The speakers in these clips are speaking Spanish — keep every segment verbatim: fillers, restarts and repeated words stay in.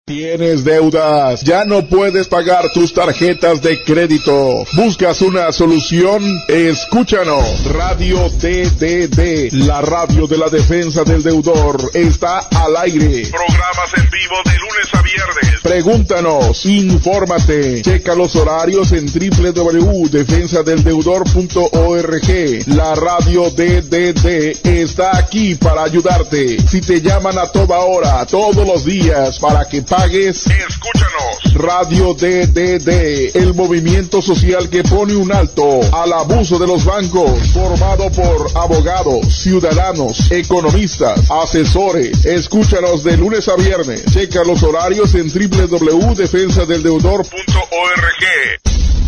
¿Tienes deudas? ¿Ya no puedes pagar tus tarjetas de crédito? ¿Buscas una solución? Escúchanos. Radio D D D, la radio de la defensa del deudor, está al aire. Programas en vivo de lunes a viernes. Pregúntanos, infórmate, checa los horarios en doble u doble u doble u punto defensa del deudor punto org. La radio D D D está aquí para ayudarte. Si te llaman a toda hora, todos los días, para que pagues, escúchanos. Radio D D D, el movimiento social que pone un alto al abuso de los bancos, formado por abogados, ciudadanos, economistas, asesores. Escúchanos de lunes a viernes. Checa los horarios en doble u doble u doble u punto defensa del deudor punto org.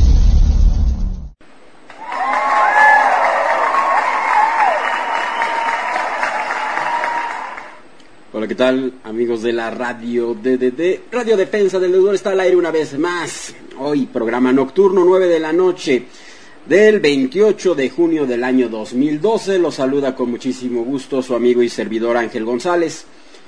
Hola, ¿qué tal, amigos de la Radio D D D? Radio Defensa del Deudor está al aire una vez más. Hoy, programa nocturno, nueve de la noche del veintiocho de junio del año dos mil doce. Los saluda con muchísimo gusto su amigo y servidor Ángel González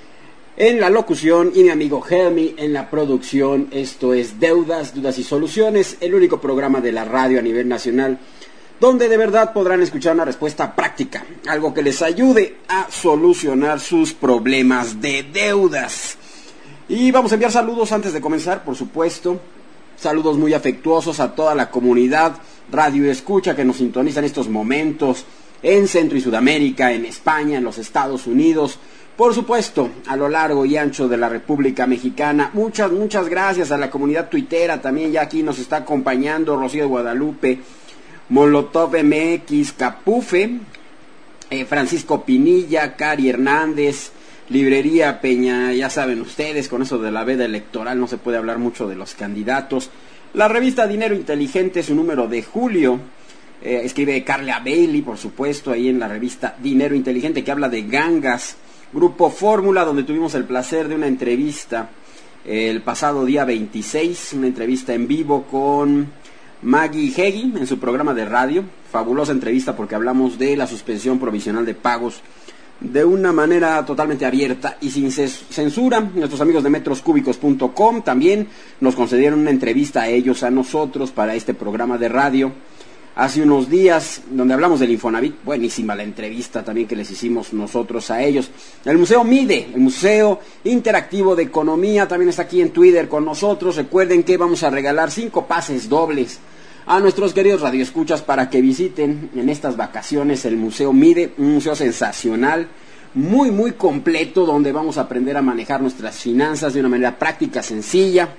en la locución y mi amigo Helmi en la producción. Esto es Deudas, Dudas y Soluciones, el único programa de la radio a nivel nacional donde de verdad podrán escuchar una respuesta práctica, algo que les ayude a solucionar sus problemas de deudas. Y vamos a enviar saludos antes de comenzar, por supuesto, saludos muy afectuosos a toda la comunidad radio escucha que nos sintoniza en estos momentos en Centro y Sudamérica, en España, en los Estados Unidos, por supuesto, a lo largo y ancho de la República Mexicana. Muchas, muchas gracias a la comunidad tuitera, también ya aquí nos está acompañando Rocío de Guadalupe, Molotov M X, Capufe, eh, Francisco Pinilla, Cari Hernández, Librería Peña, ya saben ustedes, con eso de la veda electoral no se puede hablar mucho de los candidatos. La revista Dinero Inteligente, su número de julio, eh, escribe Carla Bailey, por supuesto, ahí en la revista Dinero Inteligente, que habla de gangas. Grupo Fórmula, donde tuvimos el placer de una entrevista eh, el pasado día veintiséis, una entrevista en vivo con Maggie Heggie en su programa de radio. Fabulosa entrevista porque hablamos de la suspensión provisional de pagos de una manera totalmente abierta y sin censura. Nuestros amigos de metros cúbicos punto com también nos concedieron una entrevista a ellos, a nosotros, para este programa de radio hace unos días, donde hablamos del Infonavit. Buenísima la entrevista también que les hicimos nosotros a ellos. El Museo MIDE, el Museo Interactivo de Economía, también está aquí en Twitter con nosotros. Recuerden que vamos a regalar cinco pases dobles a nuestros queridos radioescuchas para que visiten en estas vacaciones el Museo MIDE, un museo sensacional, muy muy completo, donde vamos a aprender a manejar nuestras finanzas de una manera práctica, sencilla.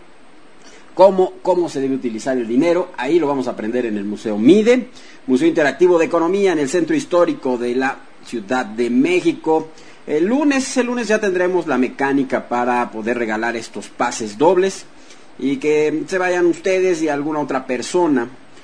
Cómo, cómo se debe utilizar el dinero, ahí lo vamos a aprender en el Museo MIDE, Museo Interactivo de Economía, en el Centro Histórico de la Ciudad de México. El lunes, el lunes ya tendremos la mecánica para poder regalar estos pases dobles y que se vayan ustedes y alguna otra persona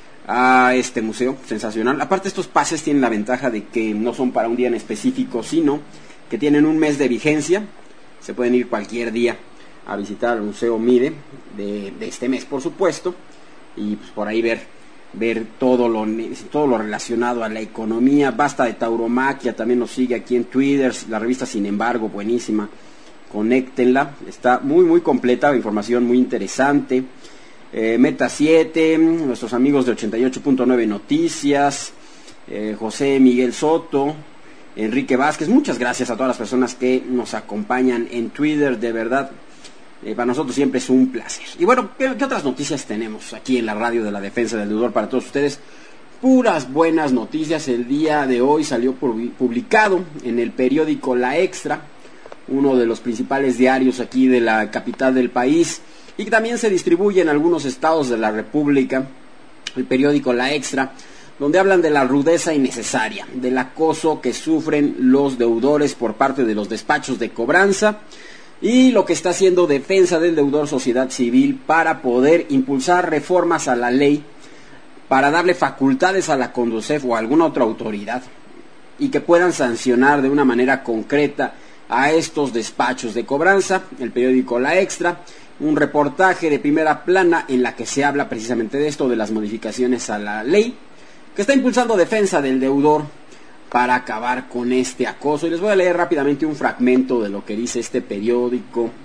a este museo sensacional. Aparte, estos pases tienen la ventaja de que no son para un día en específico, sino que tienen un mes de vigencia. Se pueden ir cualquier día a visitar el Museo MIDE de, de este mes, por supuesto, y pues por ahí ver ver todo lo todo lo relacionado a la economía. Basta de Tauromaquia, también nos sigue aquí en Twitter, la revista Sin Embargo, buenísima, conéctenla, está muy muy completa, información muy interesante. eh, Meta siete, nuestros amigos de ochenta y ocho punto nueve Noticias, eh, José Miguel Soto, Enrique Vázquez, muchas gracias a todas las personas que nos acompañan en Twitter, de verdad. Eh, para nosotros siempre es un placer. Y bueno, ¿qué, ¿qué otras noticias tenemos aquí en la radio de la defensa del deudor para todos ustedes? Puras buenas noticias. El día de hoy salió publicado en el periódico La Extra, uno de los principales diarios aquí de la capital del país, y que también se distribuye en algunos estados de la República, el periódico La Extra, donde hablan de la rudeza innecesaria, del acoso que sufren los deudores por parte de los despachos de cobranza, y lo que está haciendo Defensa del Deudor Sociedad Civil para poder impulsar reformas a la ley, para darle facultades a la Conducef o a alguna otra autoridad y que puedan sancionar de una manera concreta a estos despachos de cobranza. El periódico La Extra, un reportaje de primera plana en la que se habla precisamente de esto, de las modificaciones a la ley que está impulsando Defensa del Deudor para acabar con este acoso. Y les voy a leer rápidamente un fragmento de lo que dice este periódico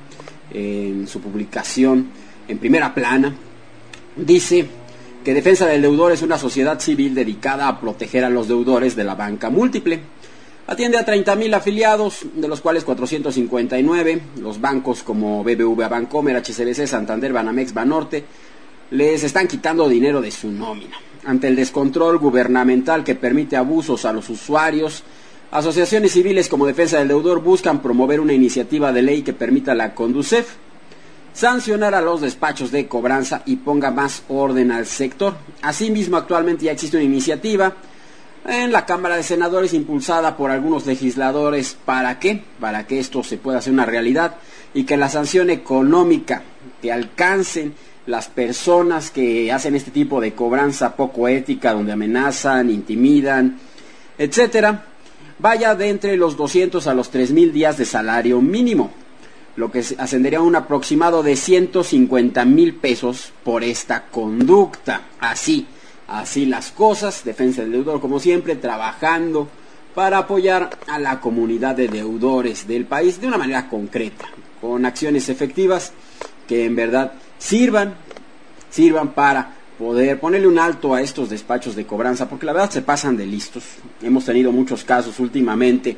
en su publicación en primera plana, dice que Defensa del Deudor es una sociedad civil dedicada a proteger a los deudores de la banca múltiple. Atiende a treinta mil afiliados, de los cuales cuatrocientos cincuenta y nueve, los bancos como B B V A Bancomer, H S B C, Santander, Banamex, Banorte, les están quitando dinero de su nómina. Ante el descontrol gubernamental que permite abusos a los usuarios, asociaciones civiles como Defensa del Deudor buscan promover una iniciativa de ley que permita a la Conducef sancionar a los despachos de cobranza y ponga más orden al sector. Asimismo, actualmente ya existe una iniciativa en la Cámara de Senadores impulsada por algunos legisladores. ¿Para qué? Para que esto se pueda hacer una realidad y que la sanción económica que alcancen las personas que hacen este tipo de cobranza poco ética, donde amenazan, intimidan, etcétera, vaya de entre los doscientos a los tres mil días de salario mínimo, lo que ascendería a un aproximado de ciento cincuenta mil pesos por esta conducta. Así, así las cosas. Defensa del Deudor, como siempre, trabajando para apoyar a la comunidad de deudores del país de una manera concreta, con acciones efectivas que en verdad sirvan, sirvan para poder ponerle un alto a estos despachos de cobranza, porque la verdad se pasan de listos. Hemos tenido muchos casos últimamente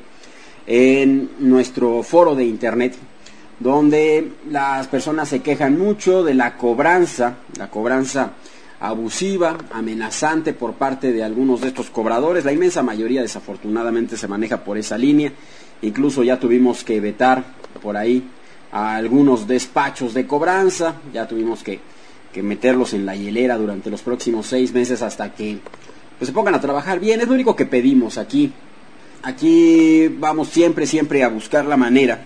en nuestro foro de internet, donde las personas se quejan mucho de la cobranza, la cobranza abusiva, amenazante por parte de algunos de estos cobradores. La inmensa mayoría desafortunadamente se maneja por esa línea. Incluso ya tuvimos que vetar por ahí a algunos despachos de cobranza, ya tuvimos que, que meterlos en la hielera durante los próximos seis meses hasta que pues, se pongan a trabajar bien. Es lo único que pedimos aquí. Aquí vamos siempre, siempre a buscar la manera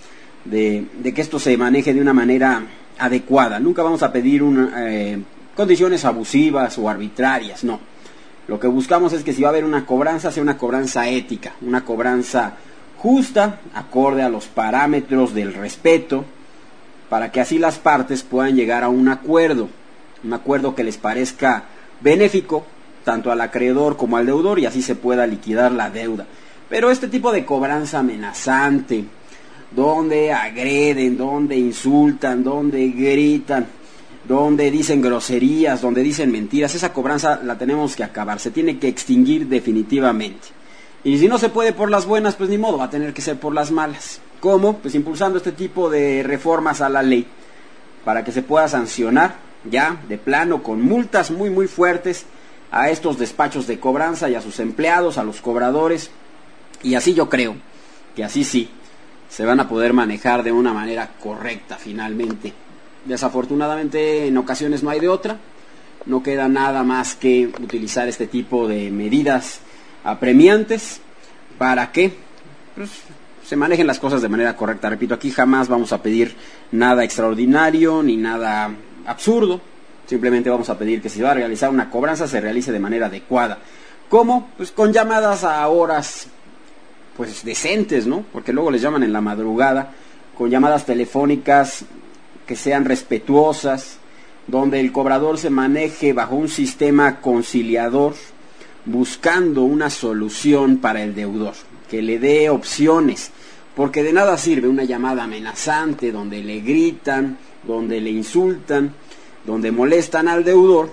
de, de que esto se maneje de una manera adecuada. Nunca vamos a pedir una, eh, condiciones abusivas o arbitrarias, no. Lo que buscamos es que si va a haber una cobranza, sea una cobranza ética, una cobranza justa, acorde a los parámetros del respeto, para que así las partes puedan llegar a un acuerdo, un acuerdo que les parezca benéfico tanto al acreedor como al deudor, y así se pueda liquidar la deuda. Pero este tipo de cobranza amenazante, donde agreden, donde insultan, donde gritan, donde dicen groserías, donde dicen mentiras, esa cobranza la tenemos que acabar, se tiene que extinguir definitivamente. Y si no se puede por las buenas, pues ni modo, va a tener que ser por las malas. ¿Cómo? Pues impulsando este tipo de reformas a la ley para que se pueda sancionar ya de plano con multas muy muy fuertes a estos despachos de cobranza y a sus empleados, a los cobradores. Y así yo creo que así sí se van a poder manejar de una manera correcta finalmente. Desafortunadamente en ocasiones no hay de otra, no queda nada más que utilizar este tipo de medidas apremiantes para que pues, se manejen las cosas de manera correcta. Repito, aquí jamás vamos a pedir nada extraordinario ni nada absurdo, simplemente vamos a pedir que si va a realizar una cobranza se realice de manera adecuada. ¿Cómo? Pues con llamadas a horas pues decentes, ¿no? Porque luego les llaman en la madrugada, con llamadas telefónicas que sean respetuosas, donde el cobrador se maneje bajo un sistema conciliador, buscando una solución para el deudor, que le dé opciones, porque de nada sirve una llamada amenazante donde le gritan, donde le insultan, donde molestan al deudor,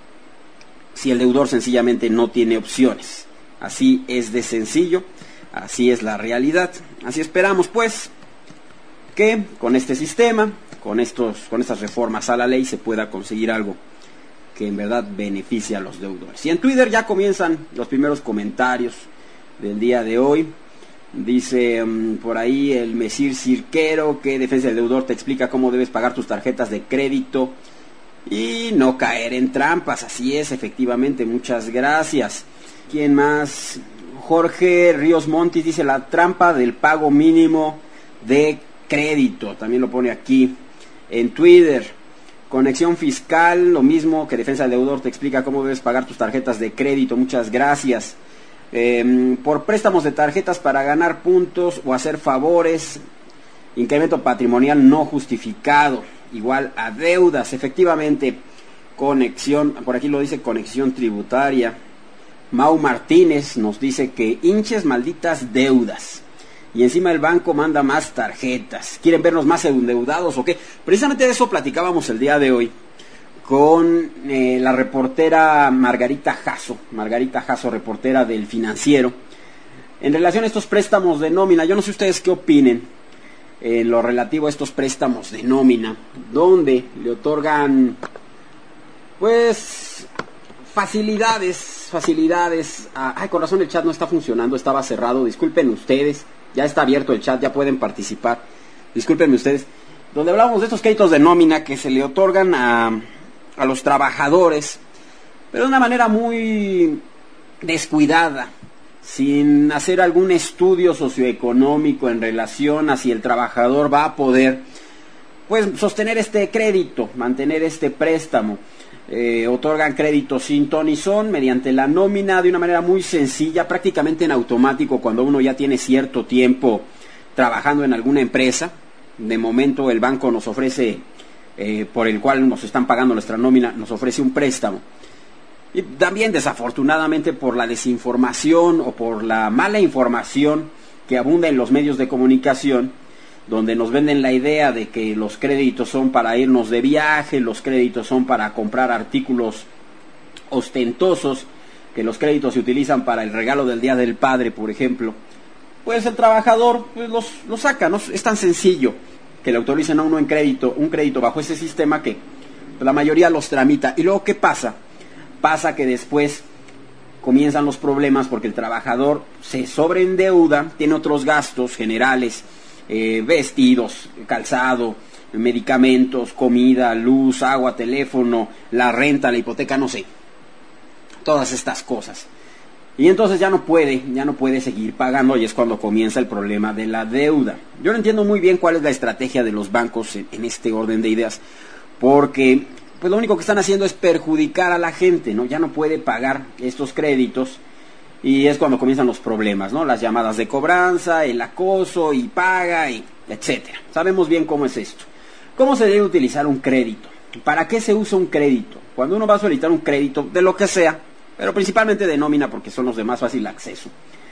si el deudor sencillamente no tiene opciones. Así es de sencillo, así es la realidad. Así esperamos pues que con este sistema, con estos, con estas reformas a la ley se pueda conseguir algo que en verdad beneficia a los deudores. Y en Twitter ya comienzan los primeros comentarios del día de hoy. Dice um, por ahí el Mesir Cirquero que Defensa del Deudor te explica cómo debes pagar tus tarjetas de crédito y no caer en trampas. Así es, efectivamente, muchas gracias. ¿Quién más? Jorge Ríos Montis dice la trampa del pago mínimo de crédito. También lo pone aquí en Twitter. Conexión Fiscal, lo mismo que Defensa del Deudor te explica cómo debes pagar tus tarjetas de crédito. Muchas gracias. Eh, por préstamos de tarjetas para ganar puntos o hacer favores, incremento patrimonial no justificado, igual a deudas. Efectivamente, conexión, por aquí lo dice conexión tributaria. Mau Martínez nos dice que hinches malditas deudas. y encima el banco manda más tarjetas. ¿Quieren vernos más endeudados o qué? Precisamente de eso platicábamos el día de hoy con eh, la reportera Margarita Jasso, Margarita Jasso, reportera del Financiero, en relación a estos préstamos de nómina. Yo no sé ustedes qué opinen en lo relativo a estos préstamos de nómina, donde le otorgan, pues, facilidades, facilidades. A... Ay, con razón el chat no está funcionando, estaba cerrado, disculpen ustedes, ya está abierto el chat, ya pueden participar, discúlpenme ustedes, donde hablamos de estos créditos de nómina que se le otorgan a... a los trabajadores, pero de una manera muy descuidada, sin hacer algún estudio socioeconómico en relación a si el trabajador va a poder, pues, sostener este crédito, mantener este préstamo. Eh, otorgan créditos sin ton y son mediante la nómina de una manera muy sencilla, prácticamente en automático, cuando uno ya tiene cierto tiempo trabajando en alguna empresa. De momento el banco nos ofrece, Eh, por el cual nos están pagando nuestra nómina, nos ofrece un préstamo. Y también, desafortunadamente, por la desinformación o por la mala información que abunda en los medios de comunicación, donde nos venden la idea de que los créditos son para irnos de viaje, los créditos son para comprar artículos ostentosos, que los créditos se utilizan para el regalo del Día del Padre, por ejemplo, pues el trabajador pues los, los saca, ¿no? Es tan sencillo que le autoricen a uno en crédito, un crédito bajo ese sistema que la mayoría los tramita. Y luego, ¿qué pasa? Pasa que después comienzan los problemas porque el trabajador se sobreendeuda, tiene otros gastos generales, eh, vestidos, calzado, medicamentos, comida, luz, agua, teléfono, la renta, la hipoteca, no sé, todas estas cosas. Y entonces ya no puede, ya no puede seguir pagando, y es cuando comienza el problema de la deuda. Yo no entiendo muy bien cuál es la estrategia de los bancos en, en este orden de ideas, porque pues lo único que están haciendo es perjudicar a la gente, ¿no? Ya no puede pagar estos créditos, y es cuando comienzan los problemas, ¿no? Las llamadas de cobranza, el acoso, y paga, y etcétera. Sabemos bien cómo es esto. ¿Cómo se debe utilizar un crédito? ¿Para qué se usa un crédito? Cuando uno va a solicitar un crédito, de lo que sea, pero principalmente de nómina porque son los de más fácil acceso,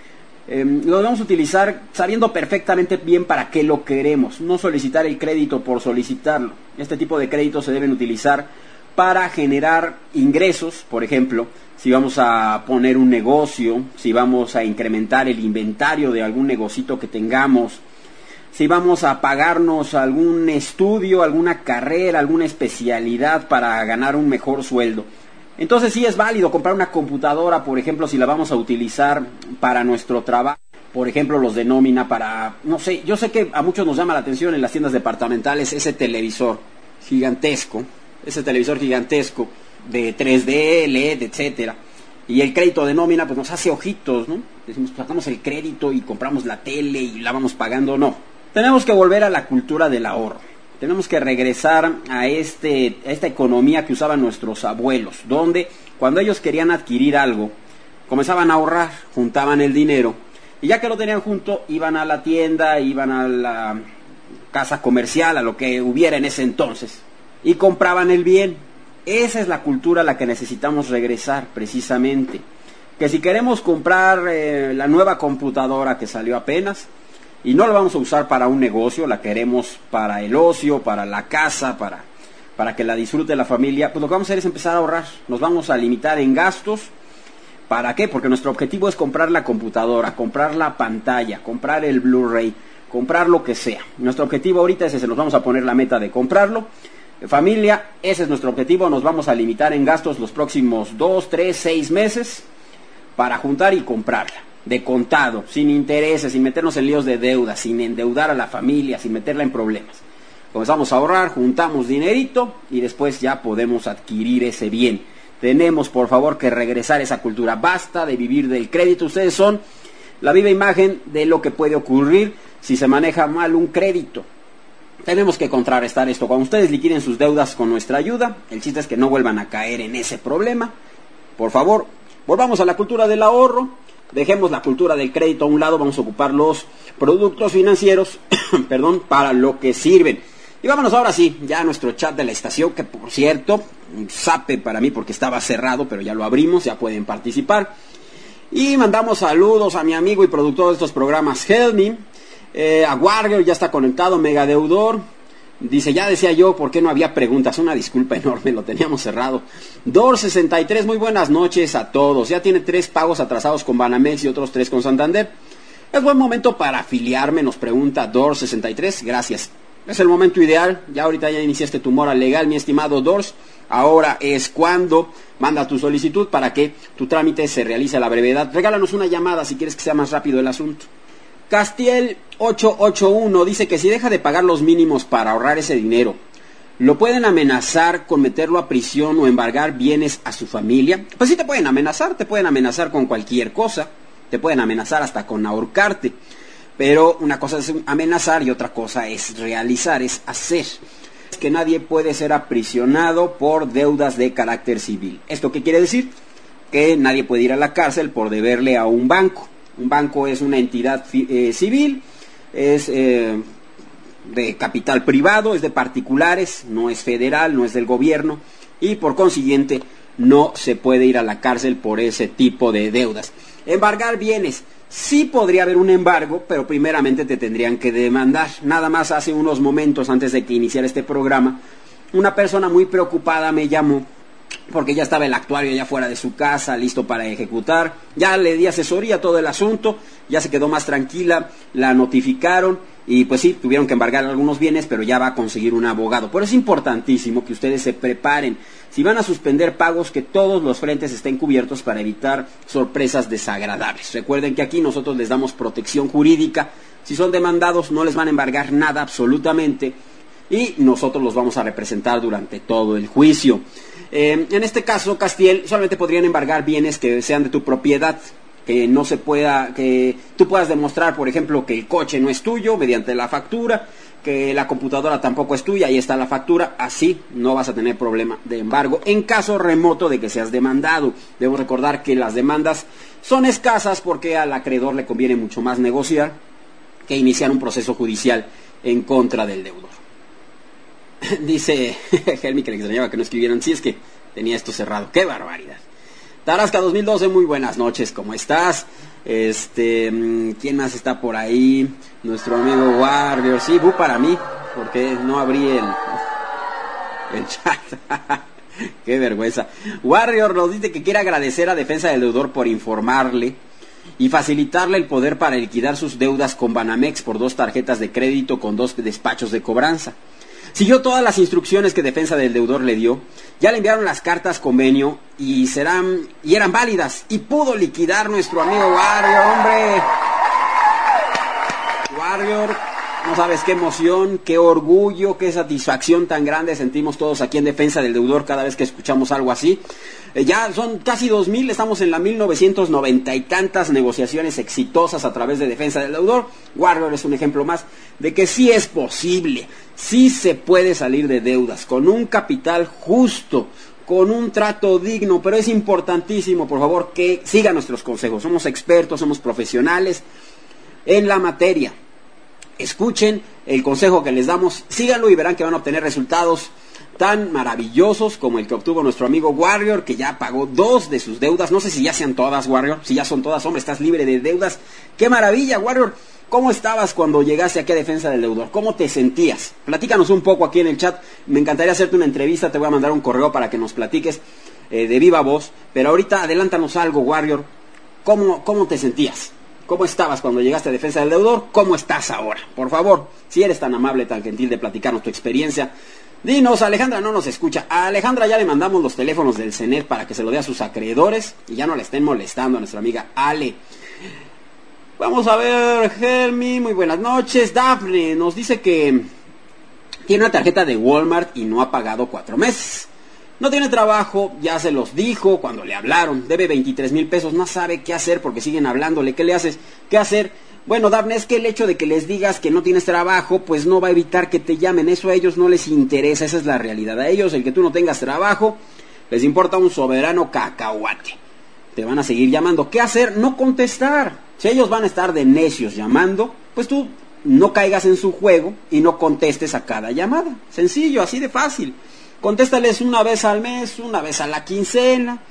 eh, lo debemos utilizar sabiendo perfectamente bien para qué lo queremos, no solicitar el crédito por solicitarlo. Este tipo de créditos se deben utilizar para generar ingresos, por ejemplo, si vamos a poner un negocio, si vamos a incrementar el inventario de algún negocito que tengamos, si vamos a pagarnos algún estudio, alguna carrera, alguna especialidad para ganar un mejor sueldo. Entonces sí es válido comprar una computadora, por ejemplo, si la vamos a utilizar para nuestro trabajo. Por ejemplo, los de nómina para, no sé, yo sé que a muchos nos llama la atención en las tiendas departamentales ese televisor gigantesco, ese televisor gigantesco de tres D, L E D, etcétera. Y el crédito de nómina pues nos hace ojitos, ¿no? Decimos, sacamos el crédito y compramos la tele y la vamos pagando. No, tenemos que volver a la cultura del ahorro. Tenemos que regresar a, este, a esta economía que usaban nuestros abuelos, donde cuando ellos querían adquirir algo, comenzaban a ahorrar, juntaban el dinero, y ya que lo tenían junto, iban a la tienda, iban a la casa comercial, a lo que hubiera en ese entonces, y compraban el bien. Esa es la cultura a la que necesitamos regresar, precisamente. Que si queremos comprar eh, la nueva computadora que salió apenas, y no la vamos a usar para un negocio, la queremos para el ocio, para la casa, para, para que la disfrute la familia, pues lo que vamos a hacer es empezar a ahorrar. Nos vamos a limitar en gastos. ¿Para qué? Porque nuestro objetivo es comprar la computadora, comprar la pantalla, comprar el Blu-ray, comprar lo que sea. Nuestro objetivo ahorita es ese, nos vamos a poner la meta de comprarlo. Familia, ese es nuestro objetivo, nos vamos a limitar en gastos los próximos dos, tres, seis meses para juntar y comprarla. De contado, sin intereses, sin meternos en líos de deuda, sin endeudar a la familia, sin meterla en problemas. Comenzamos a ahorrar, juntamos dinerito y después ya podemos adquirir ese bien. Tenemos, por favor, que regresar a esa cultura. Basta de vivir del crédito. Ustedes son la viva imagen de lo que puede ocurrir si se maneja mal un crédito. Tenemos que contrarrestar esto. Cuando ustedes liquiden sus deudas con nuestra ayuda, el chiste es que no vuelvan a caer en ese problema. Por favor, volvamos a la cultura del ahorro. Dejemos la cultura del crédito a un lado, vamos a ocupar los productos financieros perdón, para lo que sirven. Y vámonos ahora sí, ya a nuestro chat de la estación, que por cierto, un zape para mí porque estaba cerrado, pero ya lo abrimos, ya pueden participar. Y mandamos saludos a mi amigo y productor de estos programas, Helmi, Eh, a Warrior ya está conectado, mega deudor. Dice, ya decía yo, ¿por qué no había preguntas? Una disculpa enorme, lo teníamos cerrado. Dor sesenta y tres, muy buenas noches a todos. Ya tiene tres pagos atrasados con Banamex y otros tres con Santander. Es buen momento para afiliarme, nos pregunta Dor sesenta y tres, gracias. Es el momento ideal, ya ahorita ya iniciaste tu mora legal, mi estimado Dors. Ahora es cuando manda tu solicitud para que tu trámite se realice a la brevedad. Regálanos una llamada si quieres que sea más rápido el asunto. Castiel ocho ocho uno dice que si deja de pagar los mínimos para ahorrar ese dinero, ¿lo pueden amenazar con meterlo a prisión o embargar bienes a su familia? Pues sí te pueden amenazar, te pueden amenazar con cualquier cosa, te pueden amenazar hasta con ahorcarte. Pero una cosa es amenazar y otra cosa es realizar, es hacer. Es que nadie puede ser aprisionado por deudas de carácter civil. ¿Esto qué quiere decir? Que nadie puede ir a la cárcel por deberle a un banco. Un banco es una entidad eh, civil, es eh, de capital privado, es de particulares, no es federal, no es del gobierno y por consiguiente no se puede ir a la cárcel por ese tipo de deudas. Embargar bienes, sí podría haber un embargo, pero primeramente te tendrían que demandar. Nada más hace unos momentos antes de que iniciara este programa, una persona muy preocupada me llamó porque ya estaba el actuario allá fuera de su casa, listo para ejecutar. Ya le di asesoría a todo el asunto, ya se quedó más tranquila, la notificaron y pues sí, tuvieron que embargar algunos bienes, pero ya va a conseguir un abogado. Por eso es importantísimo que ustedes se preparen. Si van a suspender pagos, que todos los frentes estén cubiertos para evitar sorpresas desagradables. Recuerden que aquí nosotros les damos protección jurídica. Si son demandados, no les van a embargar nada absolutamente y nosotros los vamos a representar durante todo el juicio. Eh, en este caso, Castiel, solamente podrían embargar bienes que sean de tu propiedad, que no se pueda, que tú puedas demostrar, por ejemplo, que el coche no es tuyo mediante la factura, que la computadora tampoco es tuya, ahí está la factura, así no vas a tener problema de embargo. En caso remoto de que seas demandado, debo recordar que las demandas son escasas porque al acreedor le conviene mucho más negociar que iniciar un proceso judicial en contra del deudor. Dice Helmi que le extrañaba que no escribieran, si es que tenía esto cerrado, qué barbaridad. Tarasca dos mil doce, muy buenas noches, ¿cómo estás? Este, ¿quién más está por ahí? Nuestro amigo Warrior, sí, bu para mí, porque no abrí el, el chat. Qué vergüenza. Warrior nos dice que quiere agradecer a Defensa del Deudor por informarle y facilitarle el poder para liquidar sus deudas con Banamex por dos tarjetas de crédito con dos despachos de cobranza. Siguió todas las instrucciones que Defensa del Deudor le dio, ya le enviaron las cartas convenio y serán y eran válidas y pudo liquidar nuestro amigo Warrior, hombre. Warrior, no sabes qué emoción, qué orgullo, qué satisfacción tan grande sentimos todos aquí en Defensa del Deudor cada vez que escuchamos algo así. Eh, ya son casi dos mil, estamos en la mil novecientos noventa y tantas negociaciones exitosas a través de Defensa del Deudor. Warrior es un ejemplo más de que sí es posible, sí se puede salir de deudas con un capital justo, con un trato digno, pero es importantísimo, por favor, que sigan nuestros consejos. Somos expertos, somos profesionales en la materia. Escuchen el consejo que les damos, síganlo y verán que van a obtener resultados tan maravillosos como el que obtuvo nuestro amigo Warrior, que ya pagó dos de sus deudas. No sé si ya sean todas, Warrior, si ya son todas, hombre, estás libre de deudas. ¡Qué maravilla, Warrior! ¿Cómo estabas cuando llegaste aquí a Defensa del Deudor? ¿Cómo te sentías? Platícanos un poco aquí en el chat. Me encantaría hacerte una entrevista, te voy a mandar un correo para que nos platiques eh, de viva voz. Pero ahorita adelántanos algo, Warrior. ¿Cómo, cómo te sentías? ¿Cómo estabas cuando llegaste a Defensa del Deudor? ¿Cómo estás ahora? Por favor, si eres tan amable, tan gentil de platicarnos tu experiencia. Dinos, Alejandra no nos escucha. A Alejandra ya le mandamos los teléfonos del CENET para que se lo dé a sus acreedores y ya no le estén molestando a nuestra amiga Ale. Vamos a ver, Helmi, muy buenas noches. Dafne nos dice que tiene una tarjeta de Walmart y no ha pagado cuatro meses. No tiene trabajo, ya se los dijo cuando le hablaron. Debe veintitrés mil pesos, no sabe qué hacer porque siguen hablándole. ¿Qué le haces? ¿Qué hacer? Bueno, Dafne, es que el hecho de que les digas que no tienes trabajo, pues no va a evitar que te llamen. Eso a ellos no les interesa, esa es la realidad. A ellos, el que tú no tengas trabajo, les importa un soberano cacahuate. Te van a seguir llamando. ¿Qué hacer? No contestar. Si ellos van a estar de necios llamando, pues tú no caigas en su juego y no contestes a cada llamada. Sencillo, así de fácil. Contéstales una vez al mes, una vez a la quincena,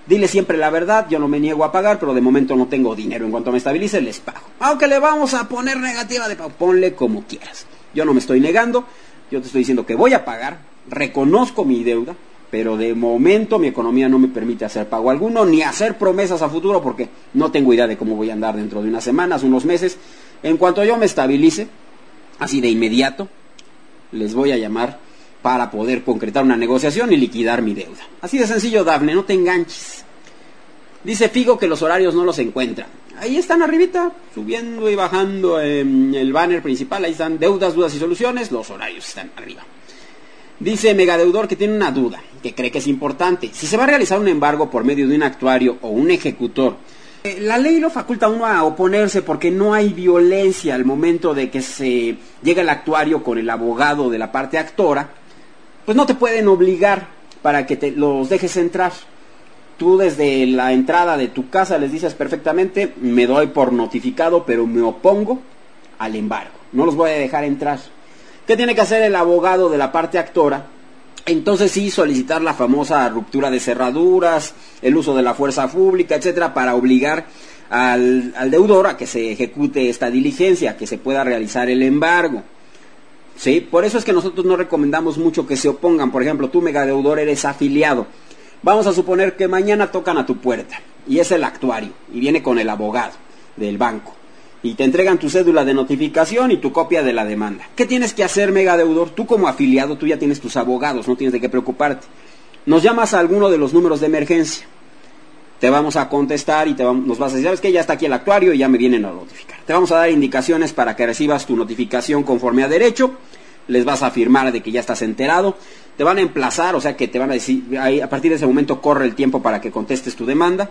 Dile siempre la verdad, yo no me niego a pagar, pero de momento no tengo dinero. En cuanto me estabilice, les pago. Aunque le vamos a poner negativa de pago, ponle como quieras. Yo no me estoy negando, yo te estoy diciendo que voy a pagar, reconozco mi deuda, pero de momento mi economía no me permite hacer pago alguno, ni hacer promesas a futuro, porque no tengo idea de cómo voy a andar dentro de unas semanas, unos meses. En cuanto yo me estabilice, así de inmediato, les voy a llamar para poder concretar una negociación y liquidar mi deuda. Así de sencillo, Dafne, no te enganches. Dice Figo que los horarios no los encuentra. Ahí están arribita, subiendo y bajando en el banner principal. Ahí están deudas, dudas y soluciones. Los horarios están arriba. Dice Megadeudor que tiene una duda, que cree que es importante. Si se va a realizar un embargo por medio de un actuario o un ejecutor, eh, la ley lo faculta a uno a oponerse porque no hay violencia al momento de que se llega el actuario con el abogado de la parte actora. Pues no te pueden obligar para que te los dejes entrar. Tú desde la entrada de tu casa les dices perfectamente, me doy por notificado, pero me opongo al embargo. No los voy a dejar entrar. ¿Qué tiene que hacer el abogado de la parte actora? Entonces sí, solicitar la famosa ruptura de cerraduras, el uso de la fuerza pública, etcétera, para obligar al, al deudor a que se ejecute esta diligencia, que se pueda realizar el embargo. ¿Sí? Por eso es que nosotros no recomendamos mucho que se opongan. Por ejemplo, tú, megadeudor, eres afiliado. Vamos a suponer que mañana tocan a tu puerta y es el actuario y viene con el abogado del banco y te entregan tu cédula de notificación y tu copia de la demanda. ¿Qué tienes que hacer, megadeudor? Tú como afiliado, tú ya tienes tus abogados, no tienes de qué preocuparte. Nos llamas a alguno de los números de emergencia. Te vamos a contestar y te vamos, nos vas a decir, ¿sabes qué? Ya está aquí el actuario y ya me vienen a notificar. Te vamos a dar indicaciones para que recibas tu notificación conforme a derecho. Les vas a afirmar de que ya estás enterado. Te van a emplazar, o sea que te van a decir, ahí, a partir de ese momento corre el tiempo para que contestes tu demanda.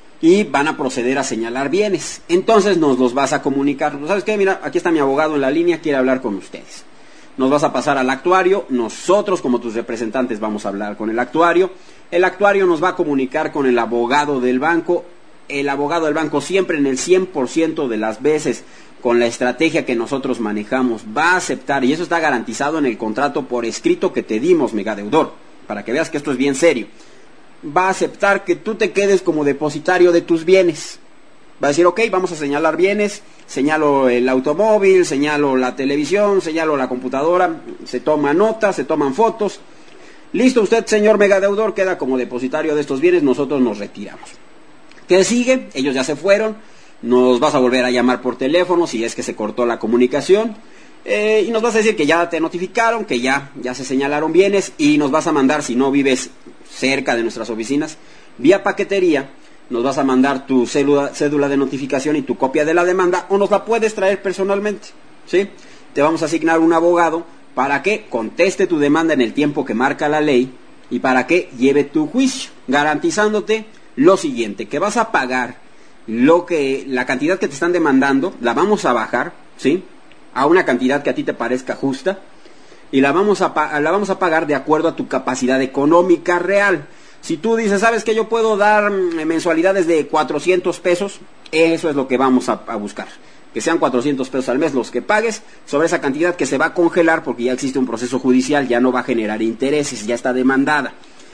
Y van a proceder a señalar bienes. Entonces nos los vas a comunicar. ¿Sabes qué? Mira, aquí está mi abogado en la línea, quiere hablar con ustedes. Nos vas a pasar al actuario, nosotros como tus representantes vamos a hablar con el actuario. El actuario nos va a comunicar con el abogado del banco. El abogado del banco siempre en el cien por ciento de las veces, con la estrategia que nosotros manejamos, va a aceptar, y eso está garantizado en el contrato por escrito que te dimos, megadeudor, para que veas que esto es bien serio. Va a aceptar que tú te quedes como depositario de tus bienes. Va a decir, ok, vamos a señalar bienes, señalo el automóvil, señalo la televisión, señalo la computadora, se toman notas, se toman fotos. Listo, usted, señor megadeudor, queda como depositario de estos bienes, nosotros nos retiramos. ¿Qué sigue? Ellos ya se fueron, nos vas a volver a llamar por teléfono si es que se cortó la comunicación, eh, y nos vas a decir que ya te notificaron, que ya, ya se señalaron bienes, y nos vas a mandar, si no vives cerca de nuestras oficinas, vía paquetería, nos vas a mandar tu cédula, cédula de notificación y tu copia de la demanda, o nos la puedes traer personalmente, ¿sí? Te vamos a asignar un abogado para que conteste tu demanda en el tiempo que marca la ley y para que lleve tu juicio, garantizándote lo siguiente, que vas a pagar lo que, la cantidad que te están demandando, la vamos a bajar, ¿sí?, a una cantidad que a ti te parezca justa, y la vamos a, la vamos a pagar de acuerdo a tu capacidad económica real. Si tú dices, ¿sabes qué? Yo puedo dar mensualidades de cuatrocientos pesos, eso es lo que vamos a, a buscar. Que sean cuatrocientos pesos al mes los que pagues, sobre esa cantidad que se va a congelar porque ya existe un proceso judicial, ya no va a generar intereses, ya está demandada.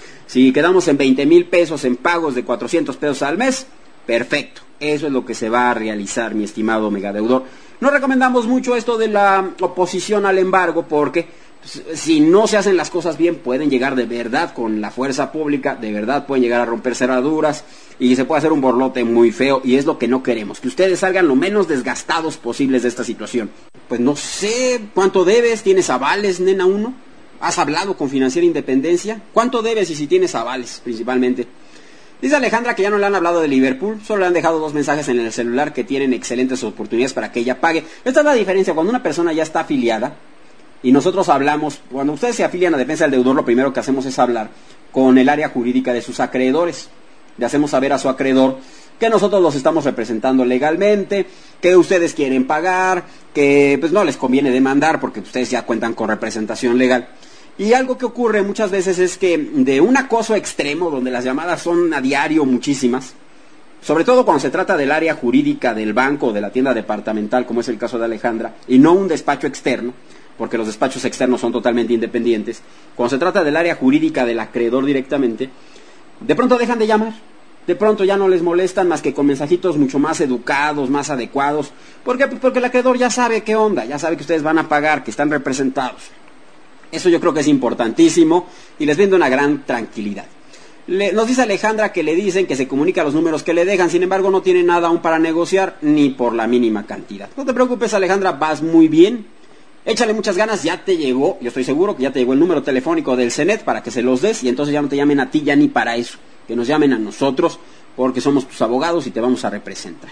Si quedamos en veinte mil pesos en pagos de cuatrocientos pesos al mes, perfecto. Eso es lo que se va a realizar, mi estimado megadeudor. No recomendamos mucho esto de la oposición al embargo porque pues, si no se hacen las cosas bien pueden llegar de verdad con la fuerza pública, de verdad pueden llegar a romper cerraduras y se puede hacer un borlote muy feo y es lo que no queremos, que ustedes salgan lo menos desgastados posibles de esta situación. Pues no sé cuánto debes, ¿tienes avales, nena uno? ¿Has hablado con Financiera Independencia? ¿Cuánto debes y si tienes avales principalmente? Dice Alejandra que ya no le han hablado de Liverpool, solo le han dejado dos mensajes en el celular que tienen excelentes oportunidades para que ella pague. Esta es la diferencia, cuando una persona ya está afiliada y nosotros hablamos, cuando ustedes se afilian a Defensa del Deudor, lo primero que hacemos es hablar con el área jurídica de sus acreedores. Le hacemos saber a su acreedor que nosotros los estamos representando legalmente, que ustedes quieren pagar, que pues no les conviene demandar porque ustedes ya cuentan con representación legal. Y algo que ocurre muchas veces es que de un acoso extremo, donde las llamadas son a diario muchísimas, sobre todo cuando se trata del área jurídica del banco o de la tienda departamental, como es el caso de Alejandra, y no un despacho externo, porque los despachos externos son totalmente independientes, cuando se trata del área jurídica del acreedor directamente, de pronto dejan de llamar, de pronto ya no les molestan más que con mensajitos mucho más educados, más adecuados. ¿Por qué? Porque el acreedor ya sabe qué onda, ya sabe que ustedes van a pagar, que están representados. Eso yo creo que es importantísimo y les brinda una gran tranquilidad. Le, nos dice Alejandra que le dicen que se comunica los números que le dejan, sin embargo no tiene nada aún para negociar ni por la mínima cantidad. No te preocupes, Alejandra, vas muy bien. Échale muchas ganas, ya te llegó, yo estoy seguro que ya te llegó el número telefónico del CENET para que se los des y entonces ya no te llamen a ti ya ni para eso, que nos llamen a nosotros porque somos tus abogados y te vamos a representar.